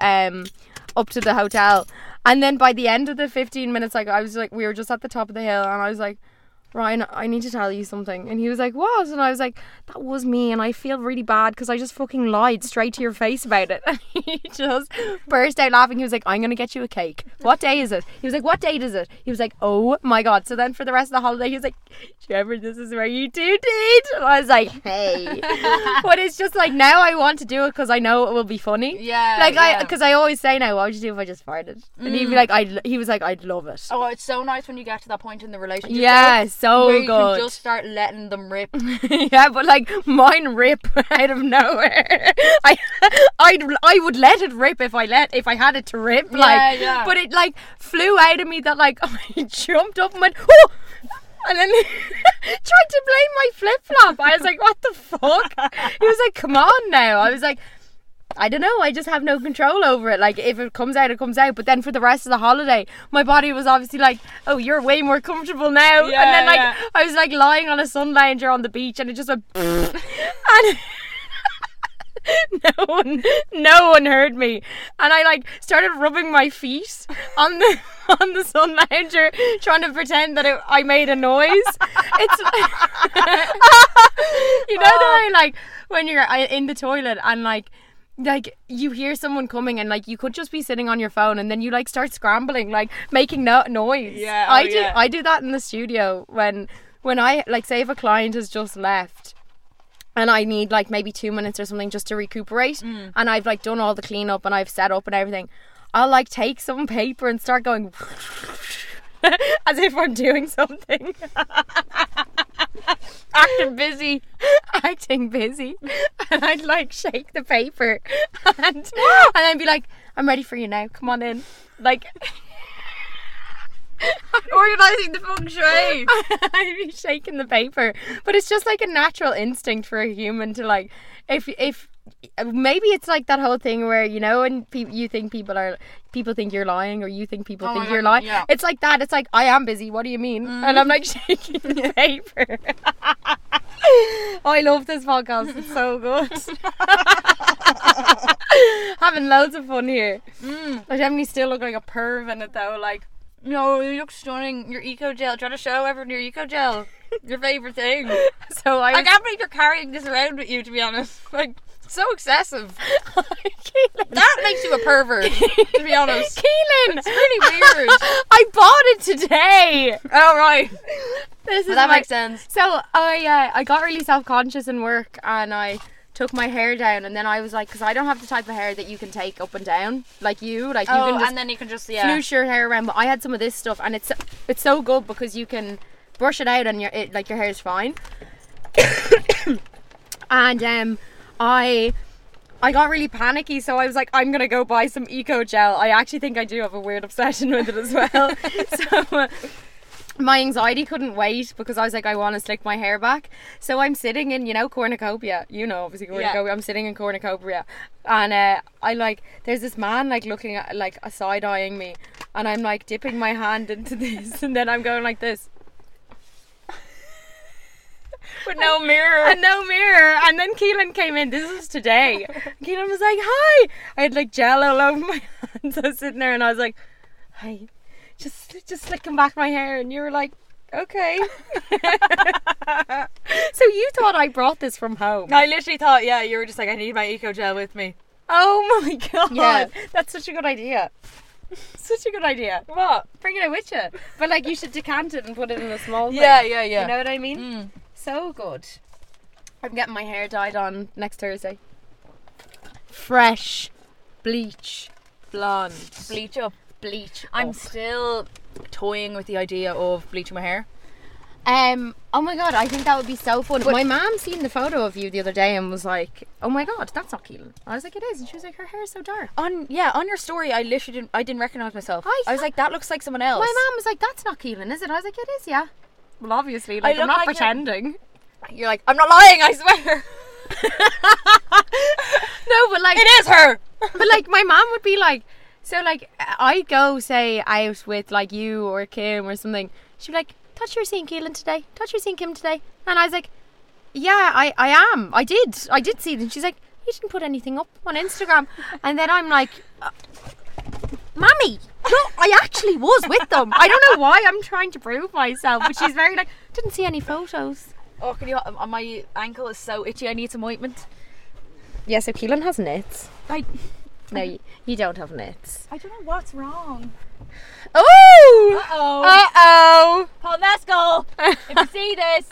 hotel. And then by the end of the 15 minutes, like, I was like, we were just at the top of the hill, and I was like, Ryan, I need to tell you something. And he was like, what? And I was like, that was me, and I feel really bad because I just fucking lied straight to your face about it. And he just burst out laughing. He was like, I'm going to get you a cake. What day is it? He was like, what date is it? He was like, oh my god. So then for the rest of the holiday, he was like, Trevor, this is where you do date. And I was like, hey. But it's just like, now I want to do it because I know it will be funny. Yeah. Like, because I always say now, what would you do if I just farted? And he'd be like, he was like, I'd love it. Oh, it's so nice when you get to that point in the relationship. Yes. So where you good. can just start letting them rip. Yeah, but like, mine rip out of nowhere. I would let it rip if I had it to rip. Like, yeah. But it like flew out of me that like I jumped up and went, oh! And then tried to blame my flip-flop. I was like, what the fuck? He was like, come on now. I was like, I don't know, I just have no control over it. Like, if it comes out, it comes out. But then for the rest of the holiday, my body was obviously like, oh, you're way more comfortable now. Yeah, and then like, yeah. I was like lying on a sun lounger on the beach, and it just went and no one heard me. And I like started rubbing my feet on the sun lounger, trying to pretend that I made a noise. It's you know the way like when you're in the toilet and like like you hear someone coming and like you could just be sitting on your phone and then you like start scrambling, like making noise. Yeah, I do that in the studio when I like, say if a client has just left and I need like maybe 2 minutes or something just to recuperate, and I've like done all the cleanup and I've set up and everything, I'll like take some paper and start going as if I'm doing something. acting busy, and I'd like shake the paper and I'd be like, I'm ready for you now, come on in, like Organising the feng shui. I'd be shaking the paper, but it's just like a natural instinct for a human to like, if maybe it's like that whole thing where, you know, when you think people think you're lying, or you think people think you're lying. Yeah. It's like that. It's like, I am busy. What do you mean? And I'm like shaking the paper. I love this podcast. It's so good. Having loads of fun here. I definitely still look like a perv in it though. Like, no, you look stunning. Your eco gel. Try to show everyone your eco gel. Your favourite thing. So I can't believe you're carrying this around with you, to be honest. Like, so excessive. That makes you a pervert, to be honest. Keelan! It's really weird. I bought it today. Oh, right. That makes sense. So I got really self-conscious in work, and I took my hair down, and then I was like, because I don't have the type of hair that you can take up and down like you can just, and then you can just floosh your hair around. But I had some of this stuff, and it's so good because you can brush it out and your hair is fine. And I got really panicky, so I was like, I'm gonna go buy some eco gel. I actually think I do have a weird obsession with it as well. So my anxiety couldn't wait, because I was like, I want to slick my hair back. So I'm sitting in, you know, cornucopia. You know, obviously cornucopia. Yeah. I'm sitting in cornucopia, and I like, there's this man like looking at, like, side eyeing me, and I'm like dipping my hand into this, and then I'm going like this. With no mirror. And no mirror. And then Keelan came in. This was today. Keelan was like, hi. I had like gel all over my hands. I was sitting there and I was like, hi. Just slicking back my hair. And you were like, okay. So you thought I brought this from home? I literally thought, yeah, you were just like, I need my eco gel with me. Oh my god. Yeah. That's such a good idea. Such a good idea. What? Bring it with you. But like, you should decant it and put it in a small thing. Yeah. You know what I mean? So good. I'm getting my hair dyed on next Thursday. Fresh bleach blonde. Bleach up. Bleach I'm up. still toying with the idea of bleaching my hair. Oh my god, I think that would be so fun. But my mum seen the photo of you the other day and was like, oh my god, that's not Keelan. I was like, it is. And she was like, her hair is so dark. On your story, I literally didn't recognise myself. I was like, that looks like someone else. My mum was like, that's not Keelan, is it? I was like, it is, yeah. Well, obviously, like, I'm not pretending. You're like, I'm not lying, I swear. No, but like, it is her. But like, my mum would be like, so like, I go say out with like you or Kim or something. She'd be like, thought you were seeing Keelan today. Thought you were seeing Kim today. And I was like, yeah, I am. I did see it. And she's like, you didn't put anything up on Instagram. And then I'm like, Mammy, no, I actually was with them. I don't know why I'm trying to prove myself, but she's very like, didn't see any photos. Oh, can you? My ankle is so itchy. I need some ointment. Yeah, so Keelan has nits. No, you don't have nits. I don't know what's wrong. Oh! Uh-oh. Paul Mescal, if you see this.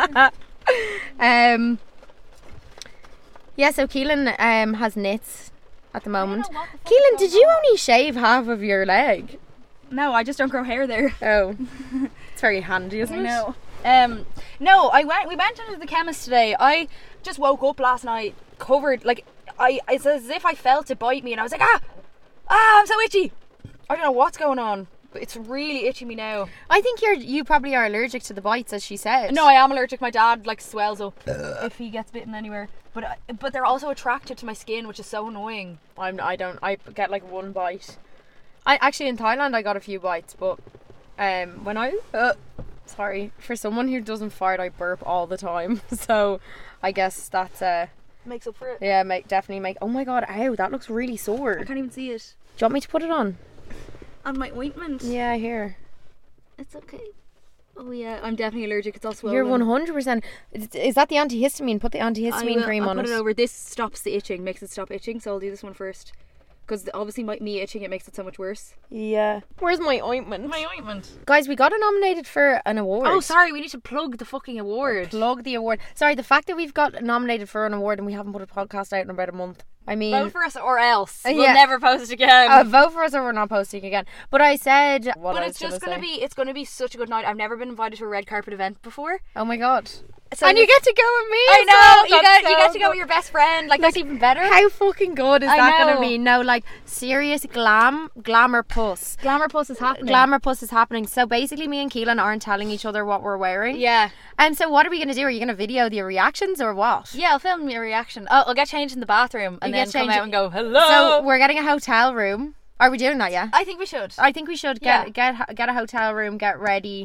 Yeah, so Keelan has nits at the moment. Keelan, did you only shave half of your leg? No, I just don't grow hair there. Oh. It's very handy, isn't it? No. No, we went into the chemist today. I just woke up last night covered, like, it's as if I felt it bite me, and I was like, I'm so itchy. I don't know what's going on, but it's really itching me now. I think you probably are allergic to the bites, as she said. No, I am allergic. My dad like swells up if he gets bitten anywhere. But they're also attracted to my skin, which is so annoying. I get like one bite. I actually, in Thailand, I got a few bites, but when I sorry, for someone who doesn't fart, I burp all the time. So I guess that's makes up for it. Yeah, definitely make. Oh my god, ow, that looks really sore. I can't even see it. Do you want me to put it on? On my ointment? Yeah, here. It's okay. Oh yeah, I'm definitely allergic. It's all swollen. You're 100%. Is that the antihistamine? Put the antihistamine cream on I'll it. put it over. This stops the itching, makes it stop itching. So I'll do this one first. Because obviously me itching, it makes it so much worse. Yeah. Where's my ointment? My ointment. Guys, we got nominated for an award. Oh, sorry, we need to plug the fucking award. Plug the award. Sorry, the fact that we've got nominated for an award and we haven't put a podcast out in about a month. I mean, Vote for us or else. We'll yeah. never post again. vote for us or we're not posting again. But I said, but it's just it's gonna be such a good night. I've never been invited to a red carpet event before. Oh my god. So and you get to go with me. I as know. well. You That's get to go so with your best friend. Like that's even better. How fucking good is I that going know. to be? No, like serious glamour puss. Glamour Plus is happening. Glamour puss is happening. So basically, me and Keelan aren't telling each other what we're wearing. Yeah. And so, what are we going to do? Are you going to video the reactions or what? Yeah, I'll film your reaction. Oh, I'll get changed in the bathroom and You then get come changed- out and go hello. So we're getting a hotel room. Are we doing that? Yeah. I think we should. I think we should get a hotel room, get ready,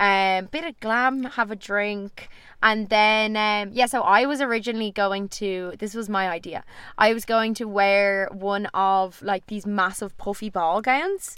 bit of glam, have a drink, and then so I was originally going to. This was my idea. I was going to wear one of like these massive puffy ball gowns.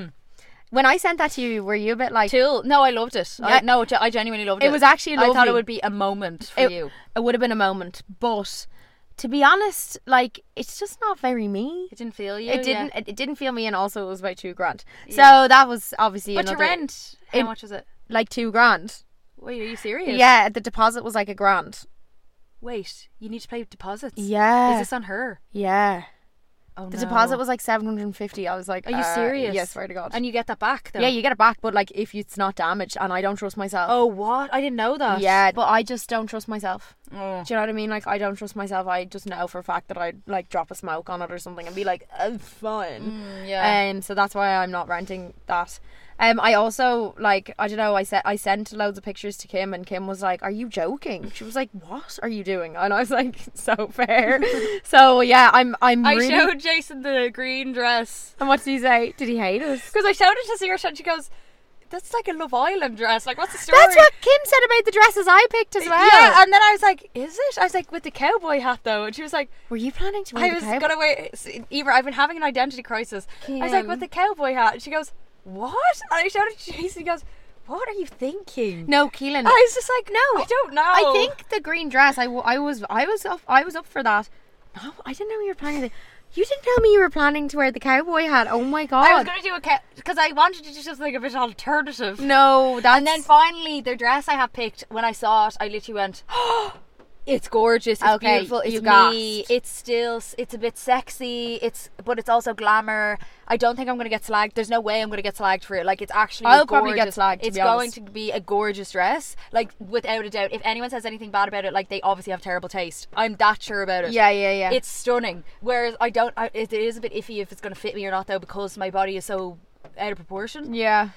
When I sent that to you, were you a bit like? Cool. No, I loved it. Yeah. I genuinely loved it. It was actually I thought lovely. it would be a moment for you. It would have been a moment, but to be honest, like it's just not very me. It didn't feel you. It didn't. Yeah. It didn't feel me, and also it was about $2,000. Yeah. So that was obviously But to another rent, how it- much was it? like $2,000. Wait, are you serious? Yeah, the deposit was like $1,000. Wait, you need to pay deposits. Yeah. Is this on her? Yeah. Oh The no. deposit was like $750. I was like, Are you serious? Yes, swear to God. And you get that back though. yeah, you get it back, but like if it's not damaged, and I don't trust myself. Oh what? I didn't know that. Yeah, but I just don't trust myself. Oh. Do you know what I mean? Like I don't trust myself. I just know for a fact that I'd like drop a smoke on it or something and be like, oh, fine. Yeah. So that's why I'm not renting that. I also like I don't know. I sent loads of pictures to Kim, and Kim was like, "Are you joking?" She was like, "What are you doing?" And I was like, "So fair." So yeah, I'm I really. showed Jason the green dress And what did he say? Did he hate it? because I showed it to Saoirse and she goes, "That's like a Love Island dress. Like, what's the story?" That's what Kim said about the dresses I picked as well. Yeah, and then I was like, "Is it?" I was like, "With the cowboy hat though," and she was like, Were you planning to wear "I the was cowboy? gonna wear." Eva, I've been having an identity crisis. I was like, Kim. "With the cowboy hat," and she goes, "What?" And I showed it to Jason. He goes, "What are you thinking?" No, Keelan. I was just like, "No, I don't know." I think the green dress. I was up for that. No, I didn't know you were planning to. You didn't tell me you were planning to wear the cowboy hat. Oh my god. I was gonna do a because I wanted to do something a bit alternative. No, that's. And then finally, the dress I have picked, when I saw it, I literally went, oh, it's gorgeous, it's Okay, beautiful, it's you me, gasped. it's still, it's a bit sexy, but it's also glamour. I don't think I'm going to get slagged. There's no way I'm going to get slagged for it. Like, it's actually I'll probably get gorgeous. slagged, to It's be going honest. to be a gorgeous dress, like, without a doubt. If anyone says anything bad about it, like, they obviously have terrible taste. I'm that sure about it. Yeah. It's stunning. Whereas it is a bit iffy if it's going to fit me or not, though, because my body is so out of proportion. Yeah.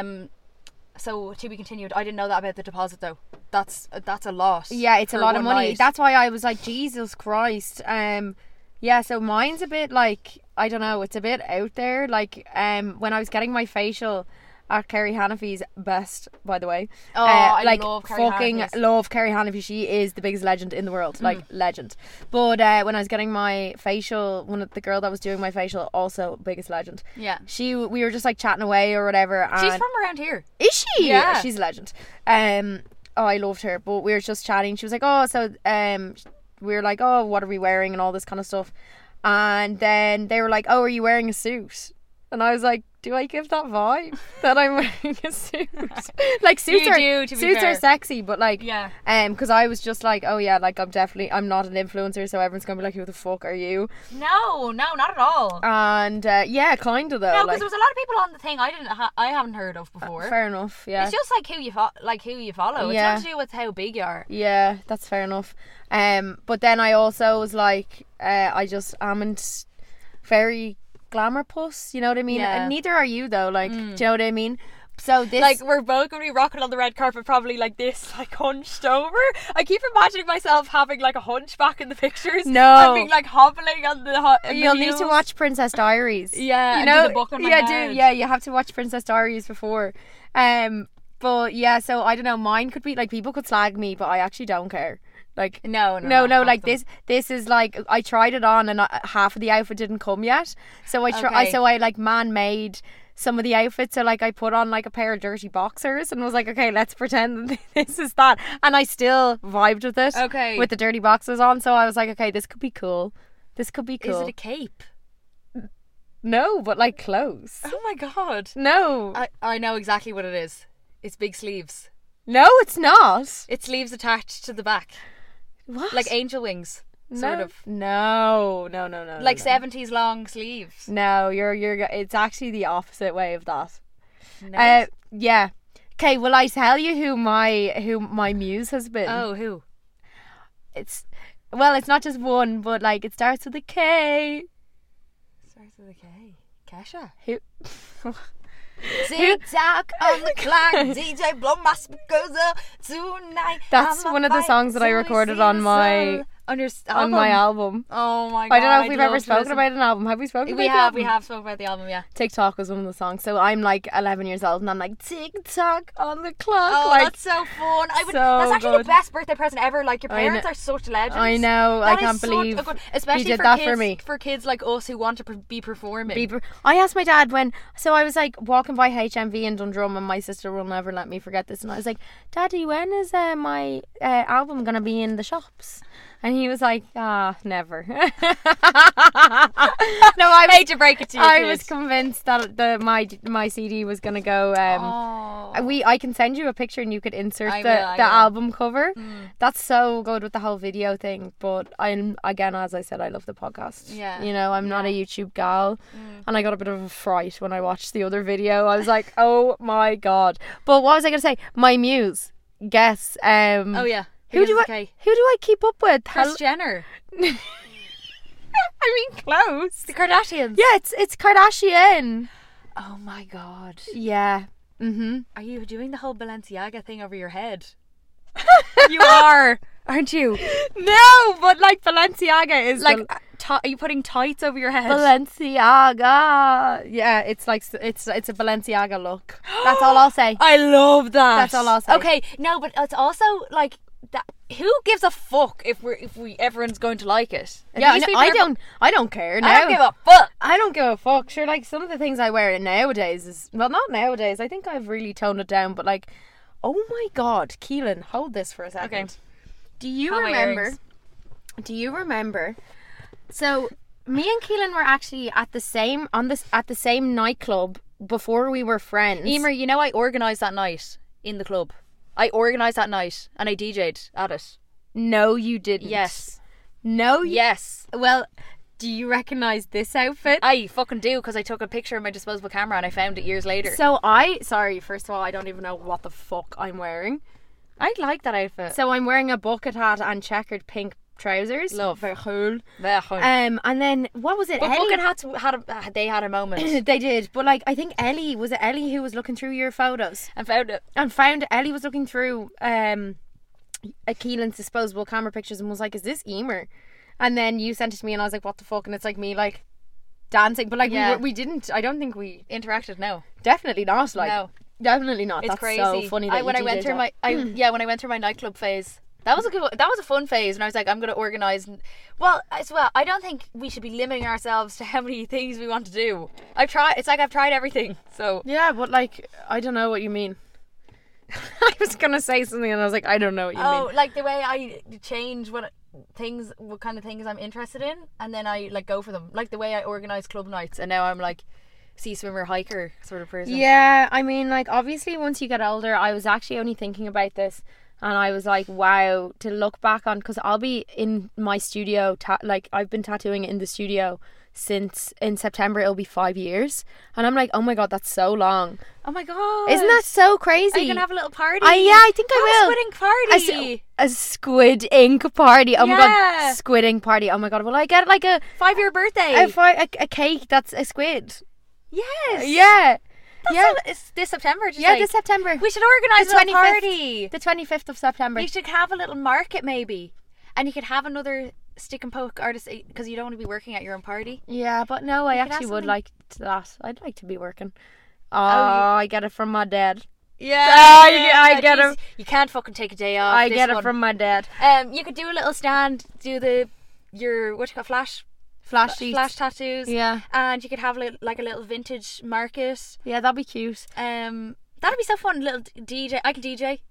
So to be continued. I didn't know that about the deposit though. That's a lot. Yeah, it's a for lot of one money. night. That's why I was like, Jesus Christ. Yeah, so mine's a bit like, I don't know, it's a bit out there. Like, when I was getting my facial at Kerry Hanafy's, best, by the way. Oh, I like, love Kerry fucking Hanafy's. love Kerry Hanafy. She is the biggest legend in the world. Like, legend. But when I was getting my facial, the girl that was doing my facial, also biggest legend. Yeah. We were just like chatting away or whatever. And She's from around here. is she? Yeah. She's a legend. Oh, I loved her. But we were just chatting. She was like, oh, so we were like, oh, what are we wearing and all this kind of stuff. And then they were like, oh, are you wearing a suit? And I was like, do I give that vibe that I'm wearing a suit? Like, suits You are do, to be suits fair. are sexy, but like, Yeah. because I was just like, oh yeah, like I'm not an influencer, so everyone's gonna be like, who the fuck are you? No, not at all. And yeah, kind of though. No, because like, there was a lot of people on the thing I haven't heard of before. fair enough. Yeah. It's just like who you follow. It's Yeah. not to do with how big you are. Yeah, that's fair enough. But then I also was like, I just amn't very glamour puss, you know what I mean? Yeah. And neither are you though, like, do you know what I mean? So this, Like, we're both going to be rocking on the red carpet probably like this, like hunched over. I keep imagining myself having like a hunchback in the pictures. No. And being like hobbling on the you'll need to heels. watch Princess Diaries. Yeah, you and know, do the book on my yeah, head. you have to watch Princess Diaries before. But yeah, so I don't know. Mine could be like, people could slag me, but I actually don't care. Like, No, like this is like, I tried it on and half of the outfit didn't come yet, so I Okay. so I like man-made some of the outfits. So like I put on like a pair of dirty boxers and was like, okay, let's pretend that this is that. And I still vibed with it. Okay. With the dirty boxers on. So I was like, okay, this could be cool. This could be cool. Is it a cape? No, but like close. Oh my god. No. I know exactly what it is. It's big sleeves. No, it's not. It's sleeves attached to the back. What? Like angel wings. Sort of. No. Like 70s long sleeves. No, you're it's actually the opposite way of that. No. Yeah. Okay, will I tell you who my muse has been? Oh, who? It's not just one, but like it starts with a K. Starts with a K. Kesha. Who? Tick tock on the clock, DJ blow my speakers up tonight. That's one of the songs that I recorded on my album. Oh my god! I don't know if we've ever spoken about an album. Have we spoken? We have spoken about the album. Yeah. TikTok was one of the songs. So I'm like 11 years old and I'm like tick tock on the clock. Oh, like, that's so fun! That's so actually good. the best birthday present ever. Like your I parents know. are such legends. I know. I can't believe especially he did for that kids, for me. For kids like us who want to be performing. I asked my dad so I was like walking by HMV in Dundrum and my sister will never let me forget this, and I was like, Daddy, when is my album gonna be in the shops? And he was like, never. No, I hate to break it to you. I was convinced that my CD was gonna go. I can send you a picture and you could insert the album cover. That's so good with the whole video thing. But again, as I said, I love the podcast. Yeah. You know, I'm not a YouTube gal, and I got a bit of a fright when I watched the other video. I was like, oh my god. But what was I gonna say? My muse. Guess. Oh yeah. Who do I keep up with? Kris Jenner. I mean, close. The Kardashians. Yeah, it's Kardashian. Oh my god. Yeah. Are you doing the whole Balenciaga thing over your head? You are, aren't you? No, but like Balenciaga is like. Are you putting tights over your head? Balenciaga. Yeah, it's like it's a Balenciaga look. That's all I'll say. I love that. That's all I'll say. Okay, no, but it's also like that. Who gives a fuck if everyone's going to like it? Yeah, I don't care. Now. I don't give a fuck. I don't give a fuck. Sure, like some of the things I wear nowadays is not nowadays. I think I've really toned it down. But like, oh my god, Keelan, hold this for a second. Okay. Do you remember? So me and Keelan were actually at the same nightclub before we were friends. Emer, you know I organised that night in the club. I organised that night and I DJ'd at it. No, you didn't. Yes. No. Yes. Well, do you recognise this outfit? I fucking do, because I took a picture of my disposable camera and I found it years later. So first of all, I don't even know what the fuck I'm wearing. I like that outfit. So I'm wearing a bucket hat and checkered pink trousers. Love. Very cool. Very cool. And then what was it? But Ellie? bucket hats had a moment. They did, but like I think Ellie who was looking through your photos and found it. Ellie was looking through Keelan's disposable camera pictures and was like, "Is this Emer?" And then you sent it to me and I was like, "What the fuck?" And it's like me like dancing, but like we didn't. I don't think we interacted. No, definitely not. Like no, definitely not. It's That's crazy. So funny. That when I went through my when I went through my nightclub phase. That was a fun phase, and I was like, I'm going to organise. Well, as well, I don't think we should be limiting ourselves to how many things we want to do. I've tried everything. So yeah, but like I don't know what you mean. I was gonna say something, and I was like, I don't know what you mean. Oh, like the way I change what kind of things I'm interested in, and then I like go for them. Like the way I organise club nights, and now I'm like sea swimmer, hiker sort of person. Yeah, I mean, like obviously once you get older, I was actually only thinking about this. And I was like, wow, to look back on, because I'll be in my studio, like I've been tattooing in the studio since in September, it'll be 5 years. And I'm like, oh my God, that's so long. Oh my God. Isn't that so crazy? Are you going to have a little party? Yeah, I think I will. A squid ink party. A squid ink party. Oh my God, squid ink party. Oh my God, will I get like a 5-year birthday? A cake that's a squid? Yes. Yeah. It's this September. This September. We should organise a party. The 25th of September. You should have a little market maybe, and you could have another stick and poke artist because you don't want to be working at your own party. Yeah, but no, I actually would like that. I'd like to be working. I get it from my dad. Yeah, I get it. You can't fucking take a day off. I get it from my dad. You could do a little stand. Do your flash Flash sheets. flash tattoos. Yeah. And you could have like a little vintage market. Yeah, that'd be cute. That'd be so fun. Little DJ. I can DJ.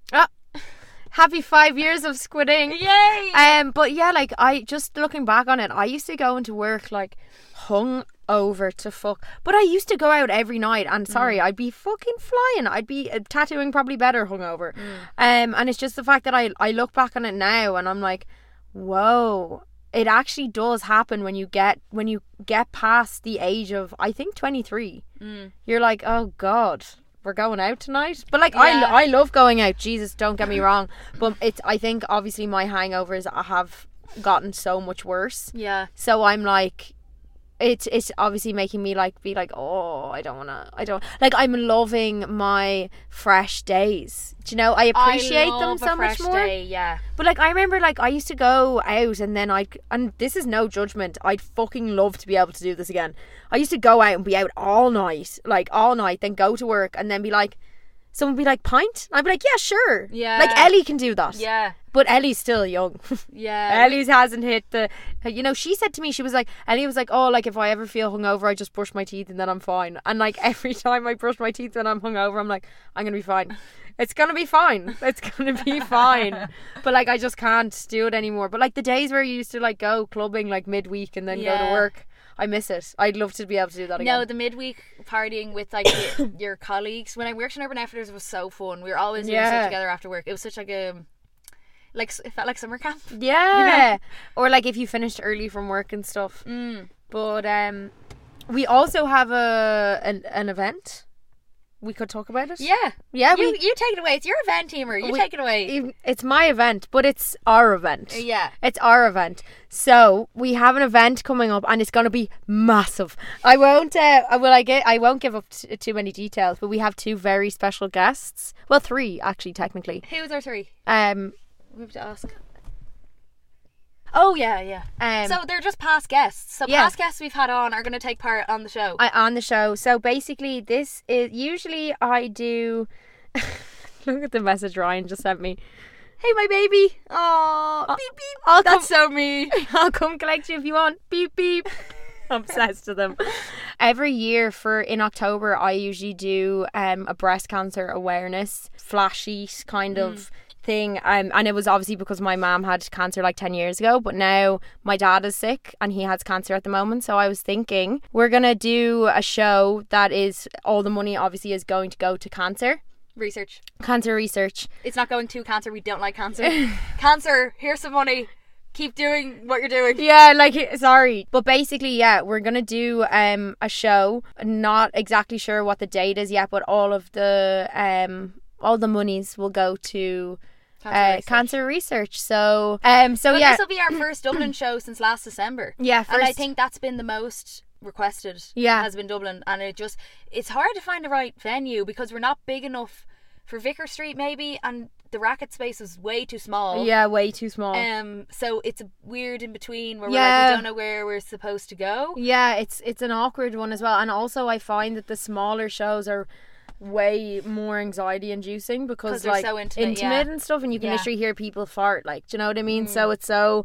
Happy 5 years of squidding. Yay! But yeah, like I just looking back on it, I used to go into work like hung over to fuck. But I used to go out every night, and sorry, I'd be fucking flying. I'd be tattooing probably better hungover. And it's just the fact that I look back on it now and I'm like, whoa. It actually does happen when you get past the age of, I think, 23. You're like, oh God, we're going out tonight. But like, I love going out. Jesus, don't get me wrong. But I think obviously my hangovers have gotten so much worse. Yeah. So I'm like, it's obviously making me like be like, oh, I don't like, I'm loving my fresh days. Do you know, I appreciate them so much more. Yeah. But like, I remember like I used to go out and then and this is no judgment, I'd fucking love to be able to do this again. I used to go out and be out all night, then go to work and then be like, someone would be like, pint? And I'd be like, yeah, sure. Yeah. Like Ellie can do that. Yeah. But Ellie's still young. Yeah. Ellie's hasn't hit the, she said to me, she was like, Ellie was like, oh, like if I ever feel hungover, I just brush my teeth and then I'm fine. And like every time I brush my teeth when I'm hungover, I'm like, I'm going to be fine. It's going to be fine. It's going to be fine. But like, I just can't do it anymore. But like the days where you used to like go clubbing like midweek and then go to work, I miss it. I'd love to be able to do that again. No, the midweek partying with like your colleagues. When I worked in Urban Outfitters, it was so fun. We were always doing stuff together after work. It was such like a, like, it felt like summer camp. Yeah. Or like if you finished early from work and stuff. But we also have an event. We could talk about it. Yeah. Yeah. You take it away. It's your event, Emer. You take it away. It's my event, but it's our event. Yeah. It's our event. So we have an event coming up, and it's going to be massive. I won't. I won't give up too many details, but we have 2 very special guests. Well, 3 actually, technically. Who's our 3? We have to ask. Oh yeah. So they're just past guests. So past guests we've had on are going to take part on the show. On the show. So basically, this is usually I do. Look at the message Ryan just sent me. Hey, my baby. Oh, beep beep. That's so me. I'll come collect you if you want. Beep beep. Obsessed with them. Every year in October, I usually do a breast cancer awareness flash sheet kind of thing, and it was obviously because my mom had cancer like 10 years ago, but now my dad is sick and he has cancer at the moment. So I was thinking we're gonna do a show that is all the money obviously is going to go to cancer research. It's not going to cancer. We don't like cancer. Cancer, here's some money, keep doing what you're doing. Yeah, like, sorry, but basically, yeah, we're gonna do a show. Not exactly sure what the date is yet, but all the monies will go to cancer research. So this will be our first Dublin show since last December. Yeah, and I think that's been the most requested. Yeah, has been Dublin, and it's hard to find the right venue because we're not big enough for Vicar Street maybe, and the racket space is way too small. Yeah, way too small. So it's a weird in between where we're like, we don't know where we're supposed to go. Yeah, it's an awkward one as well, and also I find that the smaller shows are way more anxiety inducing because they're like so intimate and stuff, and you can literally hear people fart, like, do you know what I mean? So it's so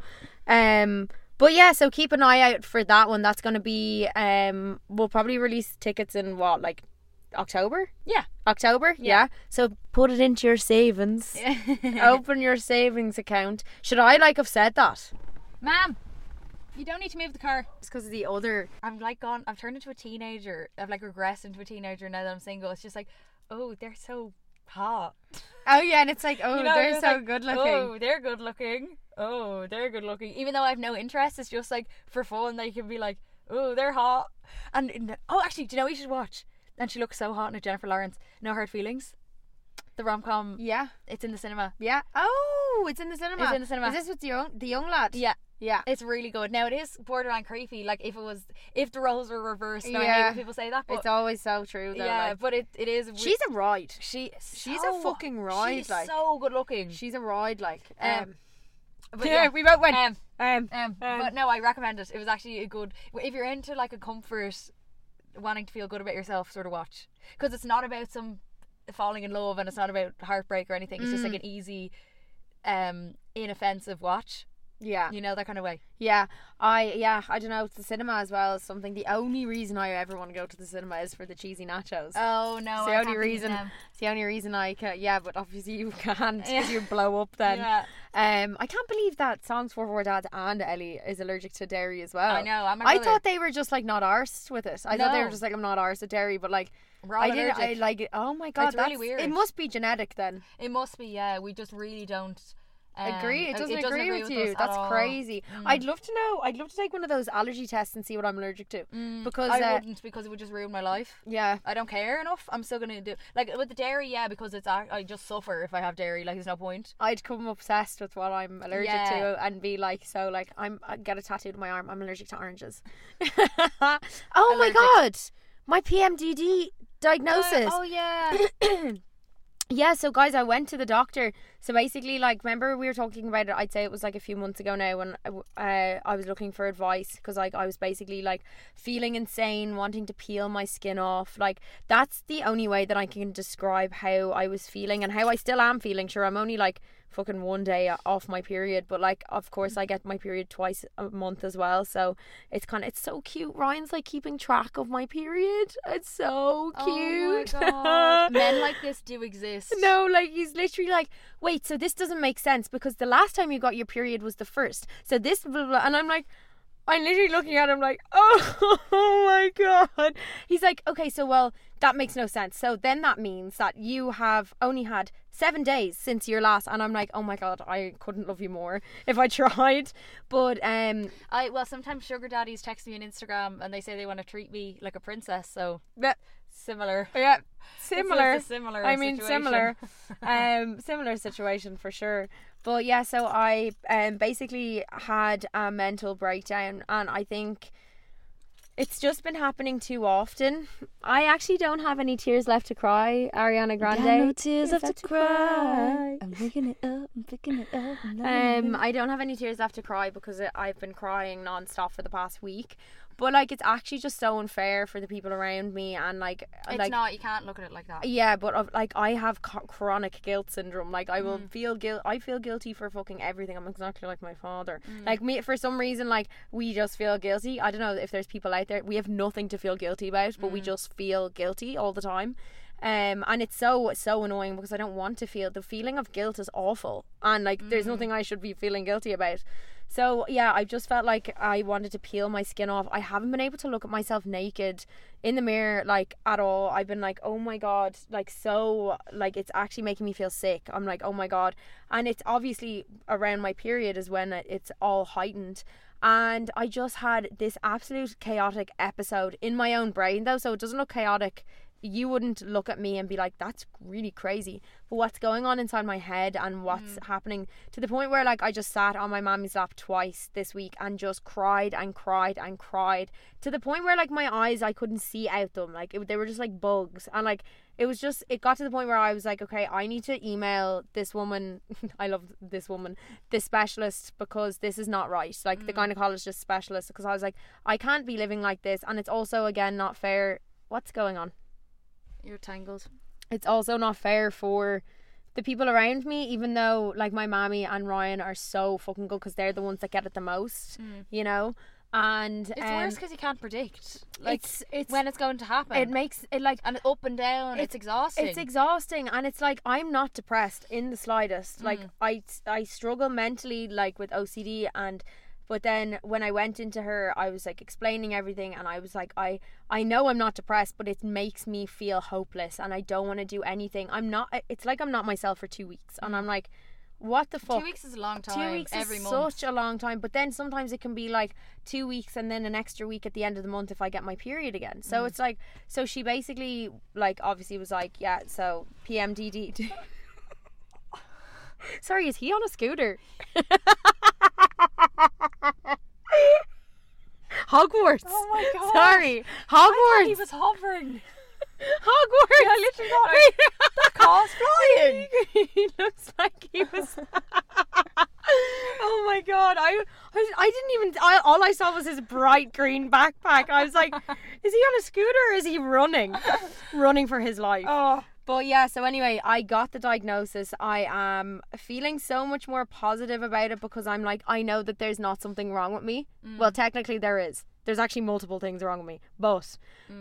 but yeah, so keep an eye out for that one. That's going to be we'll probably release tickets in October? October? Yeah. So put it into your savings. Open your savings account. Should I have said that? Ma'am, you don't need to move the car. It's because of the other. I've turned into a teenager. I've regressed into a teenager now that I'm single. It's just like, oh, they're so hot. Oh yeah, and it's like, oh, they're so good looking. Oh, they're good looking. Oh, they're good looking. Even though I have no interest, it's just like for fun. They can be like, oh, they're hot. And actually, do you know what you should watch? And she looks so hot in it, Jennifer Lawrence. No Hard Feelings. The rom-com. Yeah. It's in the cinema. Yeah. Oh, it's in the cinema. It's in the cinema. Is this with the young lad? Yeah. Yeah. It's really good. Now, it is borderline creepy. Like, if the roles were reversed. Now, I hate when people say that. But it's always so true, though. Yeah, but it is. She's a ride. She's a fucking ride. She's so good looking. She's a ride, like. But yeah, we both went. But no, I recommend it. It was actually a good. If you're into like a comfort, wanting to feel good about yourself sort of watch, because it's not about some falling in love and it's not about heartbreak or anything. It's just like an easy inoffensive watch. Yeah. You know, that kind of way. Yeah, I don't know. It's the cinema as well. Is something. The only reason I ever want to go to the cinema is for the cheesy nachos. Oh no, It's the only reason. It's the only reason I can. Yeah, but obviously you can't because you blow up then. Yeah. I can't believe that Songs for Dad and Ellie is allergic to dairy as well. I know. I thought they were just like not arsed with it. I thought they were just like, I'm not arsed with dairy, but like We're all allergic. I like. Oh my god, It's really weird. It must be genetic then. It must be. Yeah, we just really don't. Agree. It doesn't agree with you. us at That's all. crazy. I'd love to know. I'd love to take one of those allergy tests and see what I'm allergic to. Because I wouldn't, because it would just ruin my life. yeah. I don't care enough. I'm still gonna do like with the dairy, yeah, because I just suffer if I have dairy. Like, there's no point. I'd become obsessed with what I'm allergic Yeah. to and be like, so like I get a tattoo on my arm. I'm allergic to oranges. Oh my god, my PMDD diagnosis. Oh yeah. Yeah, so guys, I went to the doctor. So basically, like, remember we were talking about it, I'd say it was like a few months ago now, when I was looking for advice because like I was basically like feeling insane, wanting to peel my skin off. Like, that's the only way that I can describe how I was feeling and how I still am feeling. Sure, I'm only like fucking one day off my period, but like, of course I get my period twice a month as well, so it's so cute. Ryan's like keeping track of my period. It's so cute. Oh my god. Men like this do exist. No, like, he's literally like, wait, so this doesn't make sense because the last time you got your period was the first. So this, blah, blah, and I'm like, I'm literally looking at him like, oh my god. He's like, okay, so well, that makes no sense. So then that means that you have only had 7 days since your last. And I'm like, oh my god, I couldn't love you more if I tried. But well, sometimes sugar daddies text me on Instagram and they say they want to treat me like a princess. So similar. Yeah, similar. It's a similar. I mean, situation. similar situation for sure. But yeah, so I basically had a mental breakdown, and I think it's just been happening too often. I actually don't have any tears left to cry, Ariana Grande. Got no tears left to cry. I'm picking it up. I don't have any tears left to cry because I've been crying non-stop for the past week. But like, it's actually just so unfair for the people around me, and like, It's not. You can't look at it like that. yeah, but like, I have chronic guilt syndrome. Like, I will feel guilt. I feel guilty for fucking everything. I'm exactly like my father. Like, me, for some reason, like, we just feel guilty. I don't know if there's people out there. We have nothing to feel guilty about, but we just feel guilty all the time. And it's so annoying because I don't want to feel. The feeling of guilt is awful, and like, there's nothing I should be feeling guilty about. So yeah, I just felt like I wanted to peel my skin off. I haven't been able to look at myself naked in the mirror like at all. I've been like, oh my god, like, so like, it's actually making me feel sick. I'm like, oh my god. And it's obviously around my period is when it's all heightened. And I just had this absolute chaotic episode in my own brain though, so it doesn't look chaotic. You wouldn't look at me and be like, that's really crazy. But what's going on inside my head and what's happening, to the point where like, I just sat on my mommy's lap twice this week and just cried and cried and cried, to the point where like, my eyes, I couldn't see out them. Like, they were just like bugs. And like, it got to the point where I was like, okay, I need to email this woman. I love this woman, this specialist, because this is not right. Like, the gynecologist specialist, because I was like, I can't be living like this. And it's also, again, not fair. What's going on? You're tangled. It's also not fair for the people around me, even though like my mommy and Ryan are so fucking good because they're the ones that get it the most, you know. And It's worse because you can't predict. Like, it's when it's going to happen. it makes it like, and up and down. It's exhausting. it's exhausting, and it's like, I'm not depressed in the slightest. Like, I struggle mentally, like, with OCD, but then when I went into her, I was like explaining everything, and I was like, I know I'm not depressed, but it makes me feel hopeless, and I don't want to do anything. It's like I'm not myself for 2 weeks, and I'm like, what the fuck? 2 weeks is a long time. 2 weeks every is month. such a long time, but then sometimes it can be like 2 weeks and then an extra week at the end of the month if I get my period again. So it's like, so she basically like obviously was like, yeah, so PMDD. Sorry, is he on a scooter? Hogwarts. Oh my god. Sorry, Hogwarts. He was hovering. Hogwarts. I literally thought that car's flying. He looks like he was. Oh my god! I didn't even. All I saw was his bright green backpack. I was like, is he on a scooter or is he running for his life? Oh. But yeah, so anyway, I got the diagnosis. I am feeling so much more positive about it because I'm like, I know that there's not something wrong with me. Well, technically there is. There's actually multiple things wrong with me. But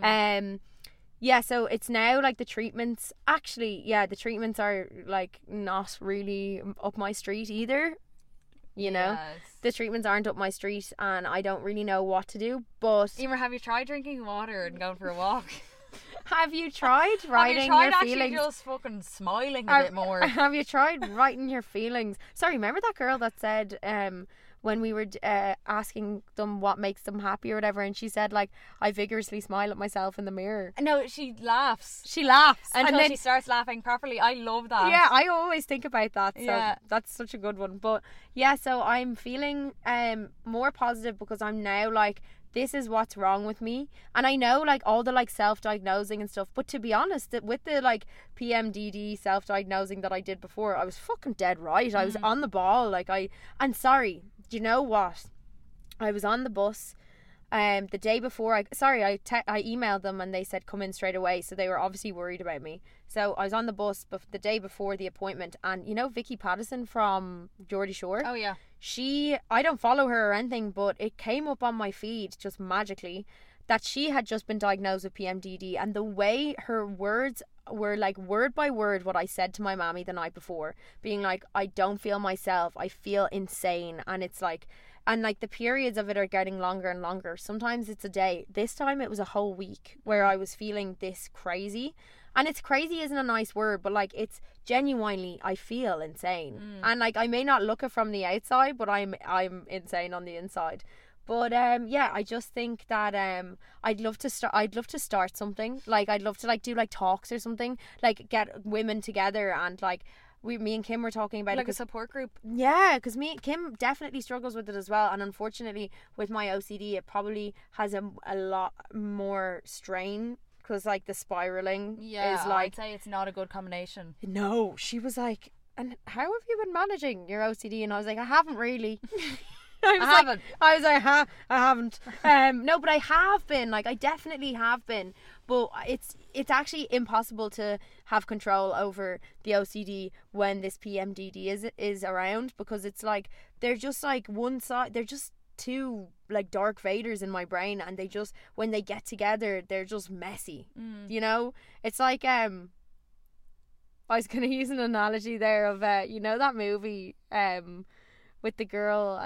yeah, so it's now like the treatments, actually, yeah, the treatments are like not really up my street either. You know, Yes. the treatments aren't up my street and I don't really know what to do. But Emer, have you tried drinking water and going for a walk? have you tried Have writing you tried your actually feelings? just fucking smiling a bit more? Have you tried writing your feelings? Sorry, remember that girl that said when we were asking them what makes them happy or whatever, and she said like, I vigorously smile at myself in the mirror. No, she laughs. She laughs Until and then, she starts laughing properly. I love that. yeah, I always think about that. So Yeah. that's such a good one. But yeah, so I'm feeling more positive because I'm now like, this is what's wrong with me. And I know like all the like self-diagnosing and stuff, but to be honest, with the like PMDD self-diagnosing that I did before, I was fucking dead right. I was on the ball. Like and sorry, do you know what? I was on the bus the day before. I emailed them and they said come in straight away, so they were obviously worried about me. So I was on the bus the day before the appointment, and you know Vicky Pattison from Geordie Shore? Oh, yeah. I don't follow her or anything, but it came up on my feed just magically that she had just been diagnosed with PMDD, and the way her words were like word by word what I said to my mammy the night before, being like, I don't feel myself, I feel insane. And it's like, and like the periods of it are getting longer and longer. Sometimes it's a day. This time it was a whole week where I was feeling this crazy. And it's crazy isn't a nice word, but like it's genuinely, I feel insane. And like I may not look it from the outside, but I'm insane on the inside. But yeah, I just think that I'd love to start something. Like I'd love to like do like talks or something, like get women together and like me and Kim were talking about Like it. a support group. Yeah, because Kim definitely struggles with it as well, and unfortunately with my OCD it probably has a lot more strain because like the spiraling Yeah, is like, I'd say it's not a good combination. no, she was like, and how have you been managing your OCD? And I was like, I haven't really. I was like, I haven't. No, but I have been. Like, I definitely have been. But it's actually impossible to have control over the OCD when this PMDD is around, because it's like they're just like one side. They're just two like Dark Vaders in my brain, and they just, when they get together, they're just messy. You know, it's like I was gonna use an analogy there of you know that movie with the girl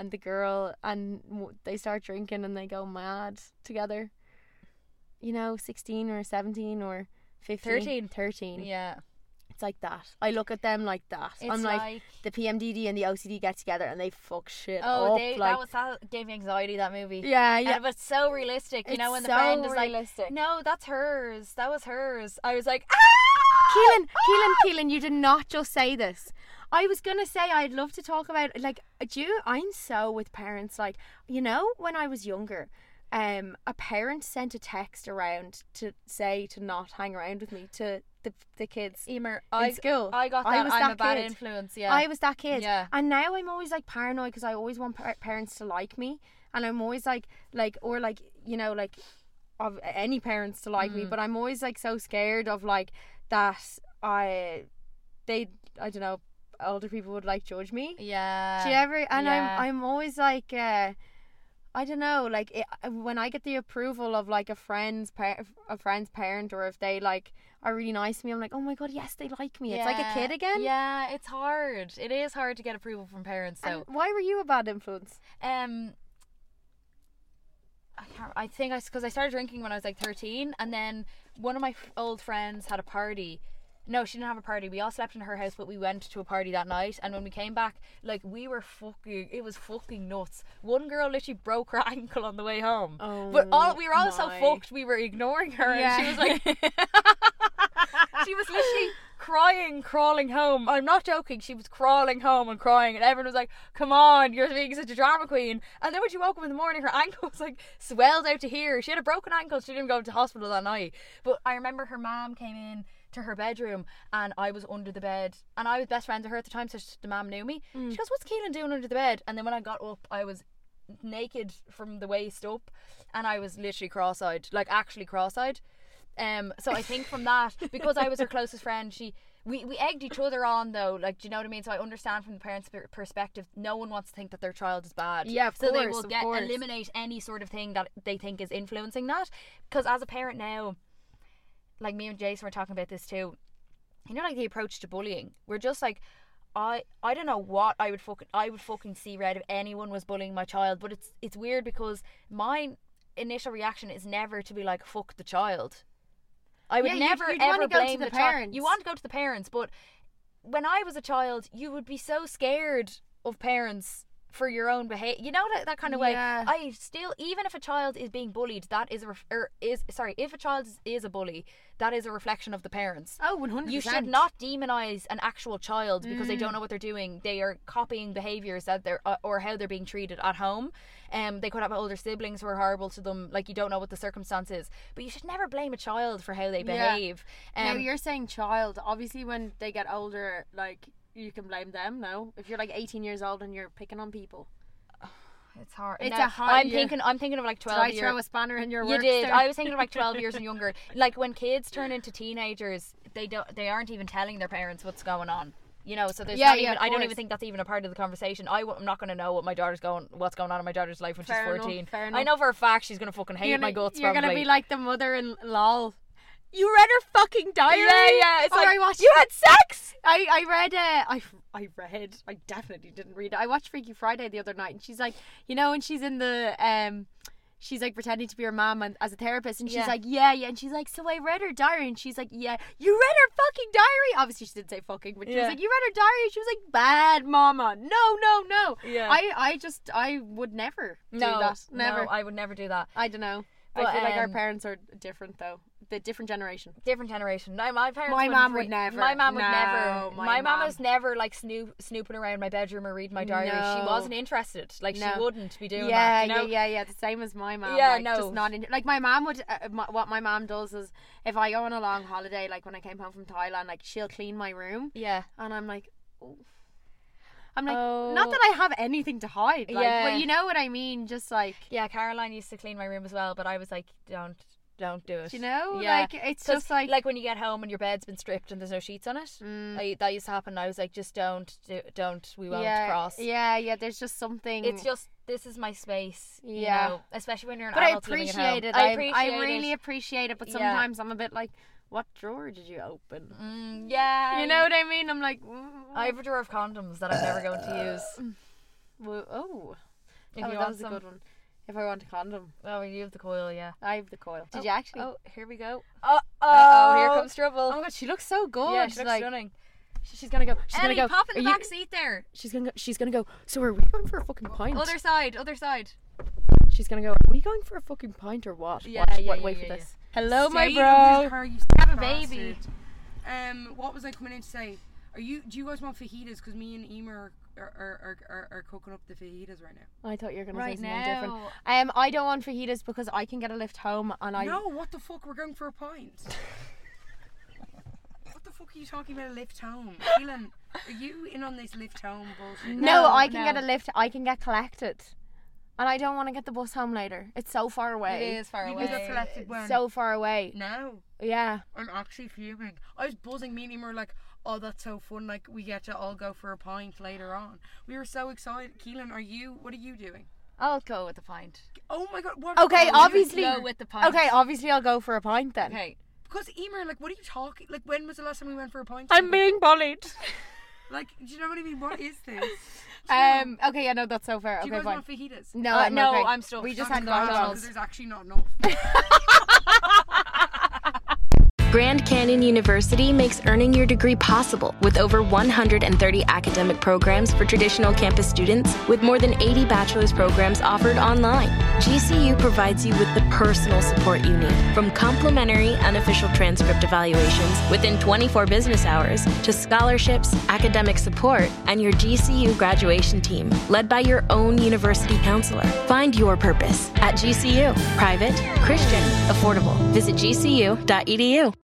and they start drinking and they go mad together. You know, 16 or 17 or 15. 13. Yeah. It's like that. I look at them like that. It's I'm like the PMDD and the OCD get together and they fuck shit Oh, up. that gave me anxiety, that movie. Yeah, yeah. And it was so realistic, you It's know, when the so friend is realistic. like, no, that's hers. That was hers. I was like, Keelan, you did not just say this. I was gonna say I'd love to talk about like, I'm so with parents, like, you know, when I was younger, a parent sent a text around to say to not hang around with me to the kids Emer, in school. I got I that. was I'm that a bad kid. influence, yeah. I was that kid. Yeah. And now I'm always like paranoid because I always want parents to like me, and I'm always like or like, you know, like of any parents to like me, but I'm always like so scared of like that I don't know, older people would like judge me. Yeah. Do you ever? And yeah. I'm always like I don't know, like when I get the approval of like a friend's parent, or if they like are really nice to me, I'm like, oh my god, yes, they like me. It's like a kid again. Yeah, it's hard. It is hard to get approval from parents. So And why were you a bad influence? I think because I started drinking when I was like 13, and then one of my old friends had a party. No, she didn't have a party. We all slept in her house, but we went to a party that night. And when we came back, like, it was fucking nuts. One girl literally broke her ankle on the way home. Oh, but we were all so fucked, we were ignoring her. Yeah. And she was like, she was literally crying, crawling home. I'm not joking. She was crawling home and crying, and everyone was like, come on, you're being such a drama queen. And then when she woke up in the morning, her ankle was like swelled out to here. She had a broken ankle. She didn't go to hospital that night. But I remember her mom came in to her bedroom and I was under the bed, and I was best friends with her at the time, so the mom knew me. She goes, what's Keelan doing under the bed? And then when I got up, I was naked from the waist up, and I was literally cross-eyed, like actually cross-eyed. So I think from that, because I was her closest friend, we egged each other on though. Like, do you know what I mean? So I understand from the parents' perspective, no one wants to think that their child is bad. Yeah, of so course, they will of course. eliminate any sort of thing that they think is influencing that. Because as a parent now, like me and Jason were talking about this too. You know, like the approach to bullying. We're just like, I don't know what I would fucking see red if anyone was bullying my child. But it's weird because my initial reaction is never to be like, fuck the child. I would never you'd ever wanna go to blame the the parents. child. You want to go to the parents, but when I was a child, you would be so scared of parents for your own behavior. You know, that kind of way. Yeah. I still, even if a child is being bullied, that is if a child is a bully, that is a reflection of the parents. Oh, 100%. You should not demonize an actual child because they don't know what they're doing. They are copying behaviors that they're or how they're being treated at home. They could have older siblings who are horrible to them. Like, you don't know what the circumstance is, but you should never blame a child for how they behave. Now, you're saying child. Obviously, when they get older, like, you can blame them. No, if you're like 18 years old and you're picking on people, it's hard. It's Now, a hard. I'm thinking of like 12 Did I throw a spanner in your You works did. there? I was thinking of like 12 years and younger. Like, when kids turn into teenagers, they aren't even telling their parents what's going on. You know, so there's not even. of I don't course. even think that's even a part of the conversation. I'm not going to know what's going on in my daughter's life when she's Fair 14. enough, fair I enough. know for a fact she's going to fucking hate my guts. You're probably. gonna be like the mother in LOL. You read her fucking diary. Yeah. It's Or like, I watched. you had sex. I read. I definitely didn't read it. I watched Freaky Friday the other night, and she's like, you know, and she's in the she's like pretending to be her mom and as a therapist, and she's like, yeah, and she's like, so I read her diary, and she's like, yeah, you read her fucking diary. Obviously, she didn't say fucking, but she was like, you read her diary. She was like, bad mama. No. Yeah. I would never do that. Never. No, I would never do that. I don't know. But, I feel like our parents are different though. The different generation. Different generation. No, my parents. My wouldn't mum would never. My mum would No, never. my mum mum. was never like snooping around my bedroom or reading my diary. No. She wasn't interested. Like, No. she wouldn't be doing Yeah, that. You know? yeah. The same as my mom. Yeah, like, no. just not like my mom would. What my mom does is, if I go on a long holiday, like when I came home from Thailand, like she'll clean my room, Yeah. and I'm like, oh. I'm like, Oh. not that I have anything to hide, like, Yeah. but you know what I mean. Just like, Yeah, Caroline used to clean my room as well, but I was like, don't do it. you know, Yeah. like it's 'Cause, just like when you get home and your bed's been stripped and there's no sheets on it. That used to happen. I was like, just don't. We won't cross. Yeah. There's just something. It's just, this is my space. Yeah. You know, especially when you're an But I adult living at home. appreciate it. I really appreciate it. But Yeah. sometimes I'm a bit like, what drawer did you open? Yeah. You know what I mean? I'm like, I have a drawer of condoms that I'm never going to use. oh, If that you want was a some. good one. If I want a condom, Oh, you have the coil, yeah. I have the coil. Did you actually? Oh, here we go. oh, Here comes trouble. Oh my god, she looks so good. Yeah, she looks like, stunning. she's gonna go. She's Ellie, gonna go. pop in the Are back you- seat there. She's gonna go. She's gonna go. So are we going for a fucking pint? Other side. She's gonna go. Are we going for a fucking pint or what? Yeah, Watch, yeah, wait yeah, for yeah. this. Hello, my Stay bro. out of his car, you Have a bastard. baby. What was I coming in to say? Do you guys want fajitas? Because me and Emer are cooking up the fajitas right now. I thought you were gonna Right say something now. different. I don't want fajitas because I can get a lift home, and I. No, what the fuck? We're going for a pint. What the fuck are you talking about a lift home? Keelan, are you in on this lift home bullshit? No, I can no. get a lift. I can get collected, and I don't want to get the bus home later. It's so far away. It is far You away. can get collected when? So far away. No. Yeah. I'm actually fuming. I was buzzing. Me and Emer were like, oh, that's so fun. Like, we get to all go for a pint later on. We were so excited. Keelan, what are you doing? I'll go with the pint. Oh my god, what? Okay, oh, obviously. Go with the pint. Okay, obviously I'll go for a pint then. Okay. Because Emer, like, what are you talking? Like, when was the last time we went for a pint? I'm being bullied. Like, do you know what I mean? What is this? Okay, yeah, no, that's so fair. Do you Okay, guys fine. want fajitas? No, no, okay. I'm stuffed. We just That's had fine. Because McDonald's. there's actually not enough. Grand Canyon University makes earning your degree possible with over 130 academic programs for traditional campus students, with more than 80 bachelor's programs offered online. GCU provides you with the personal support you need, from complimentary unofficial transcript evaluations within 24 business hours to scholarships, academic support, and your GCU graduation team, led by your own university counselor. Find your purpose at GCU. Private, Christian, affordable. Visit gcu.edu.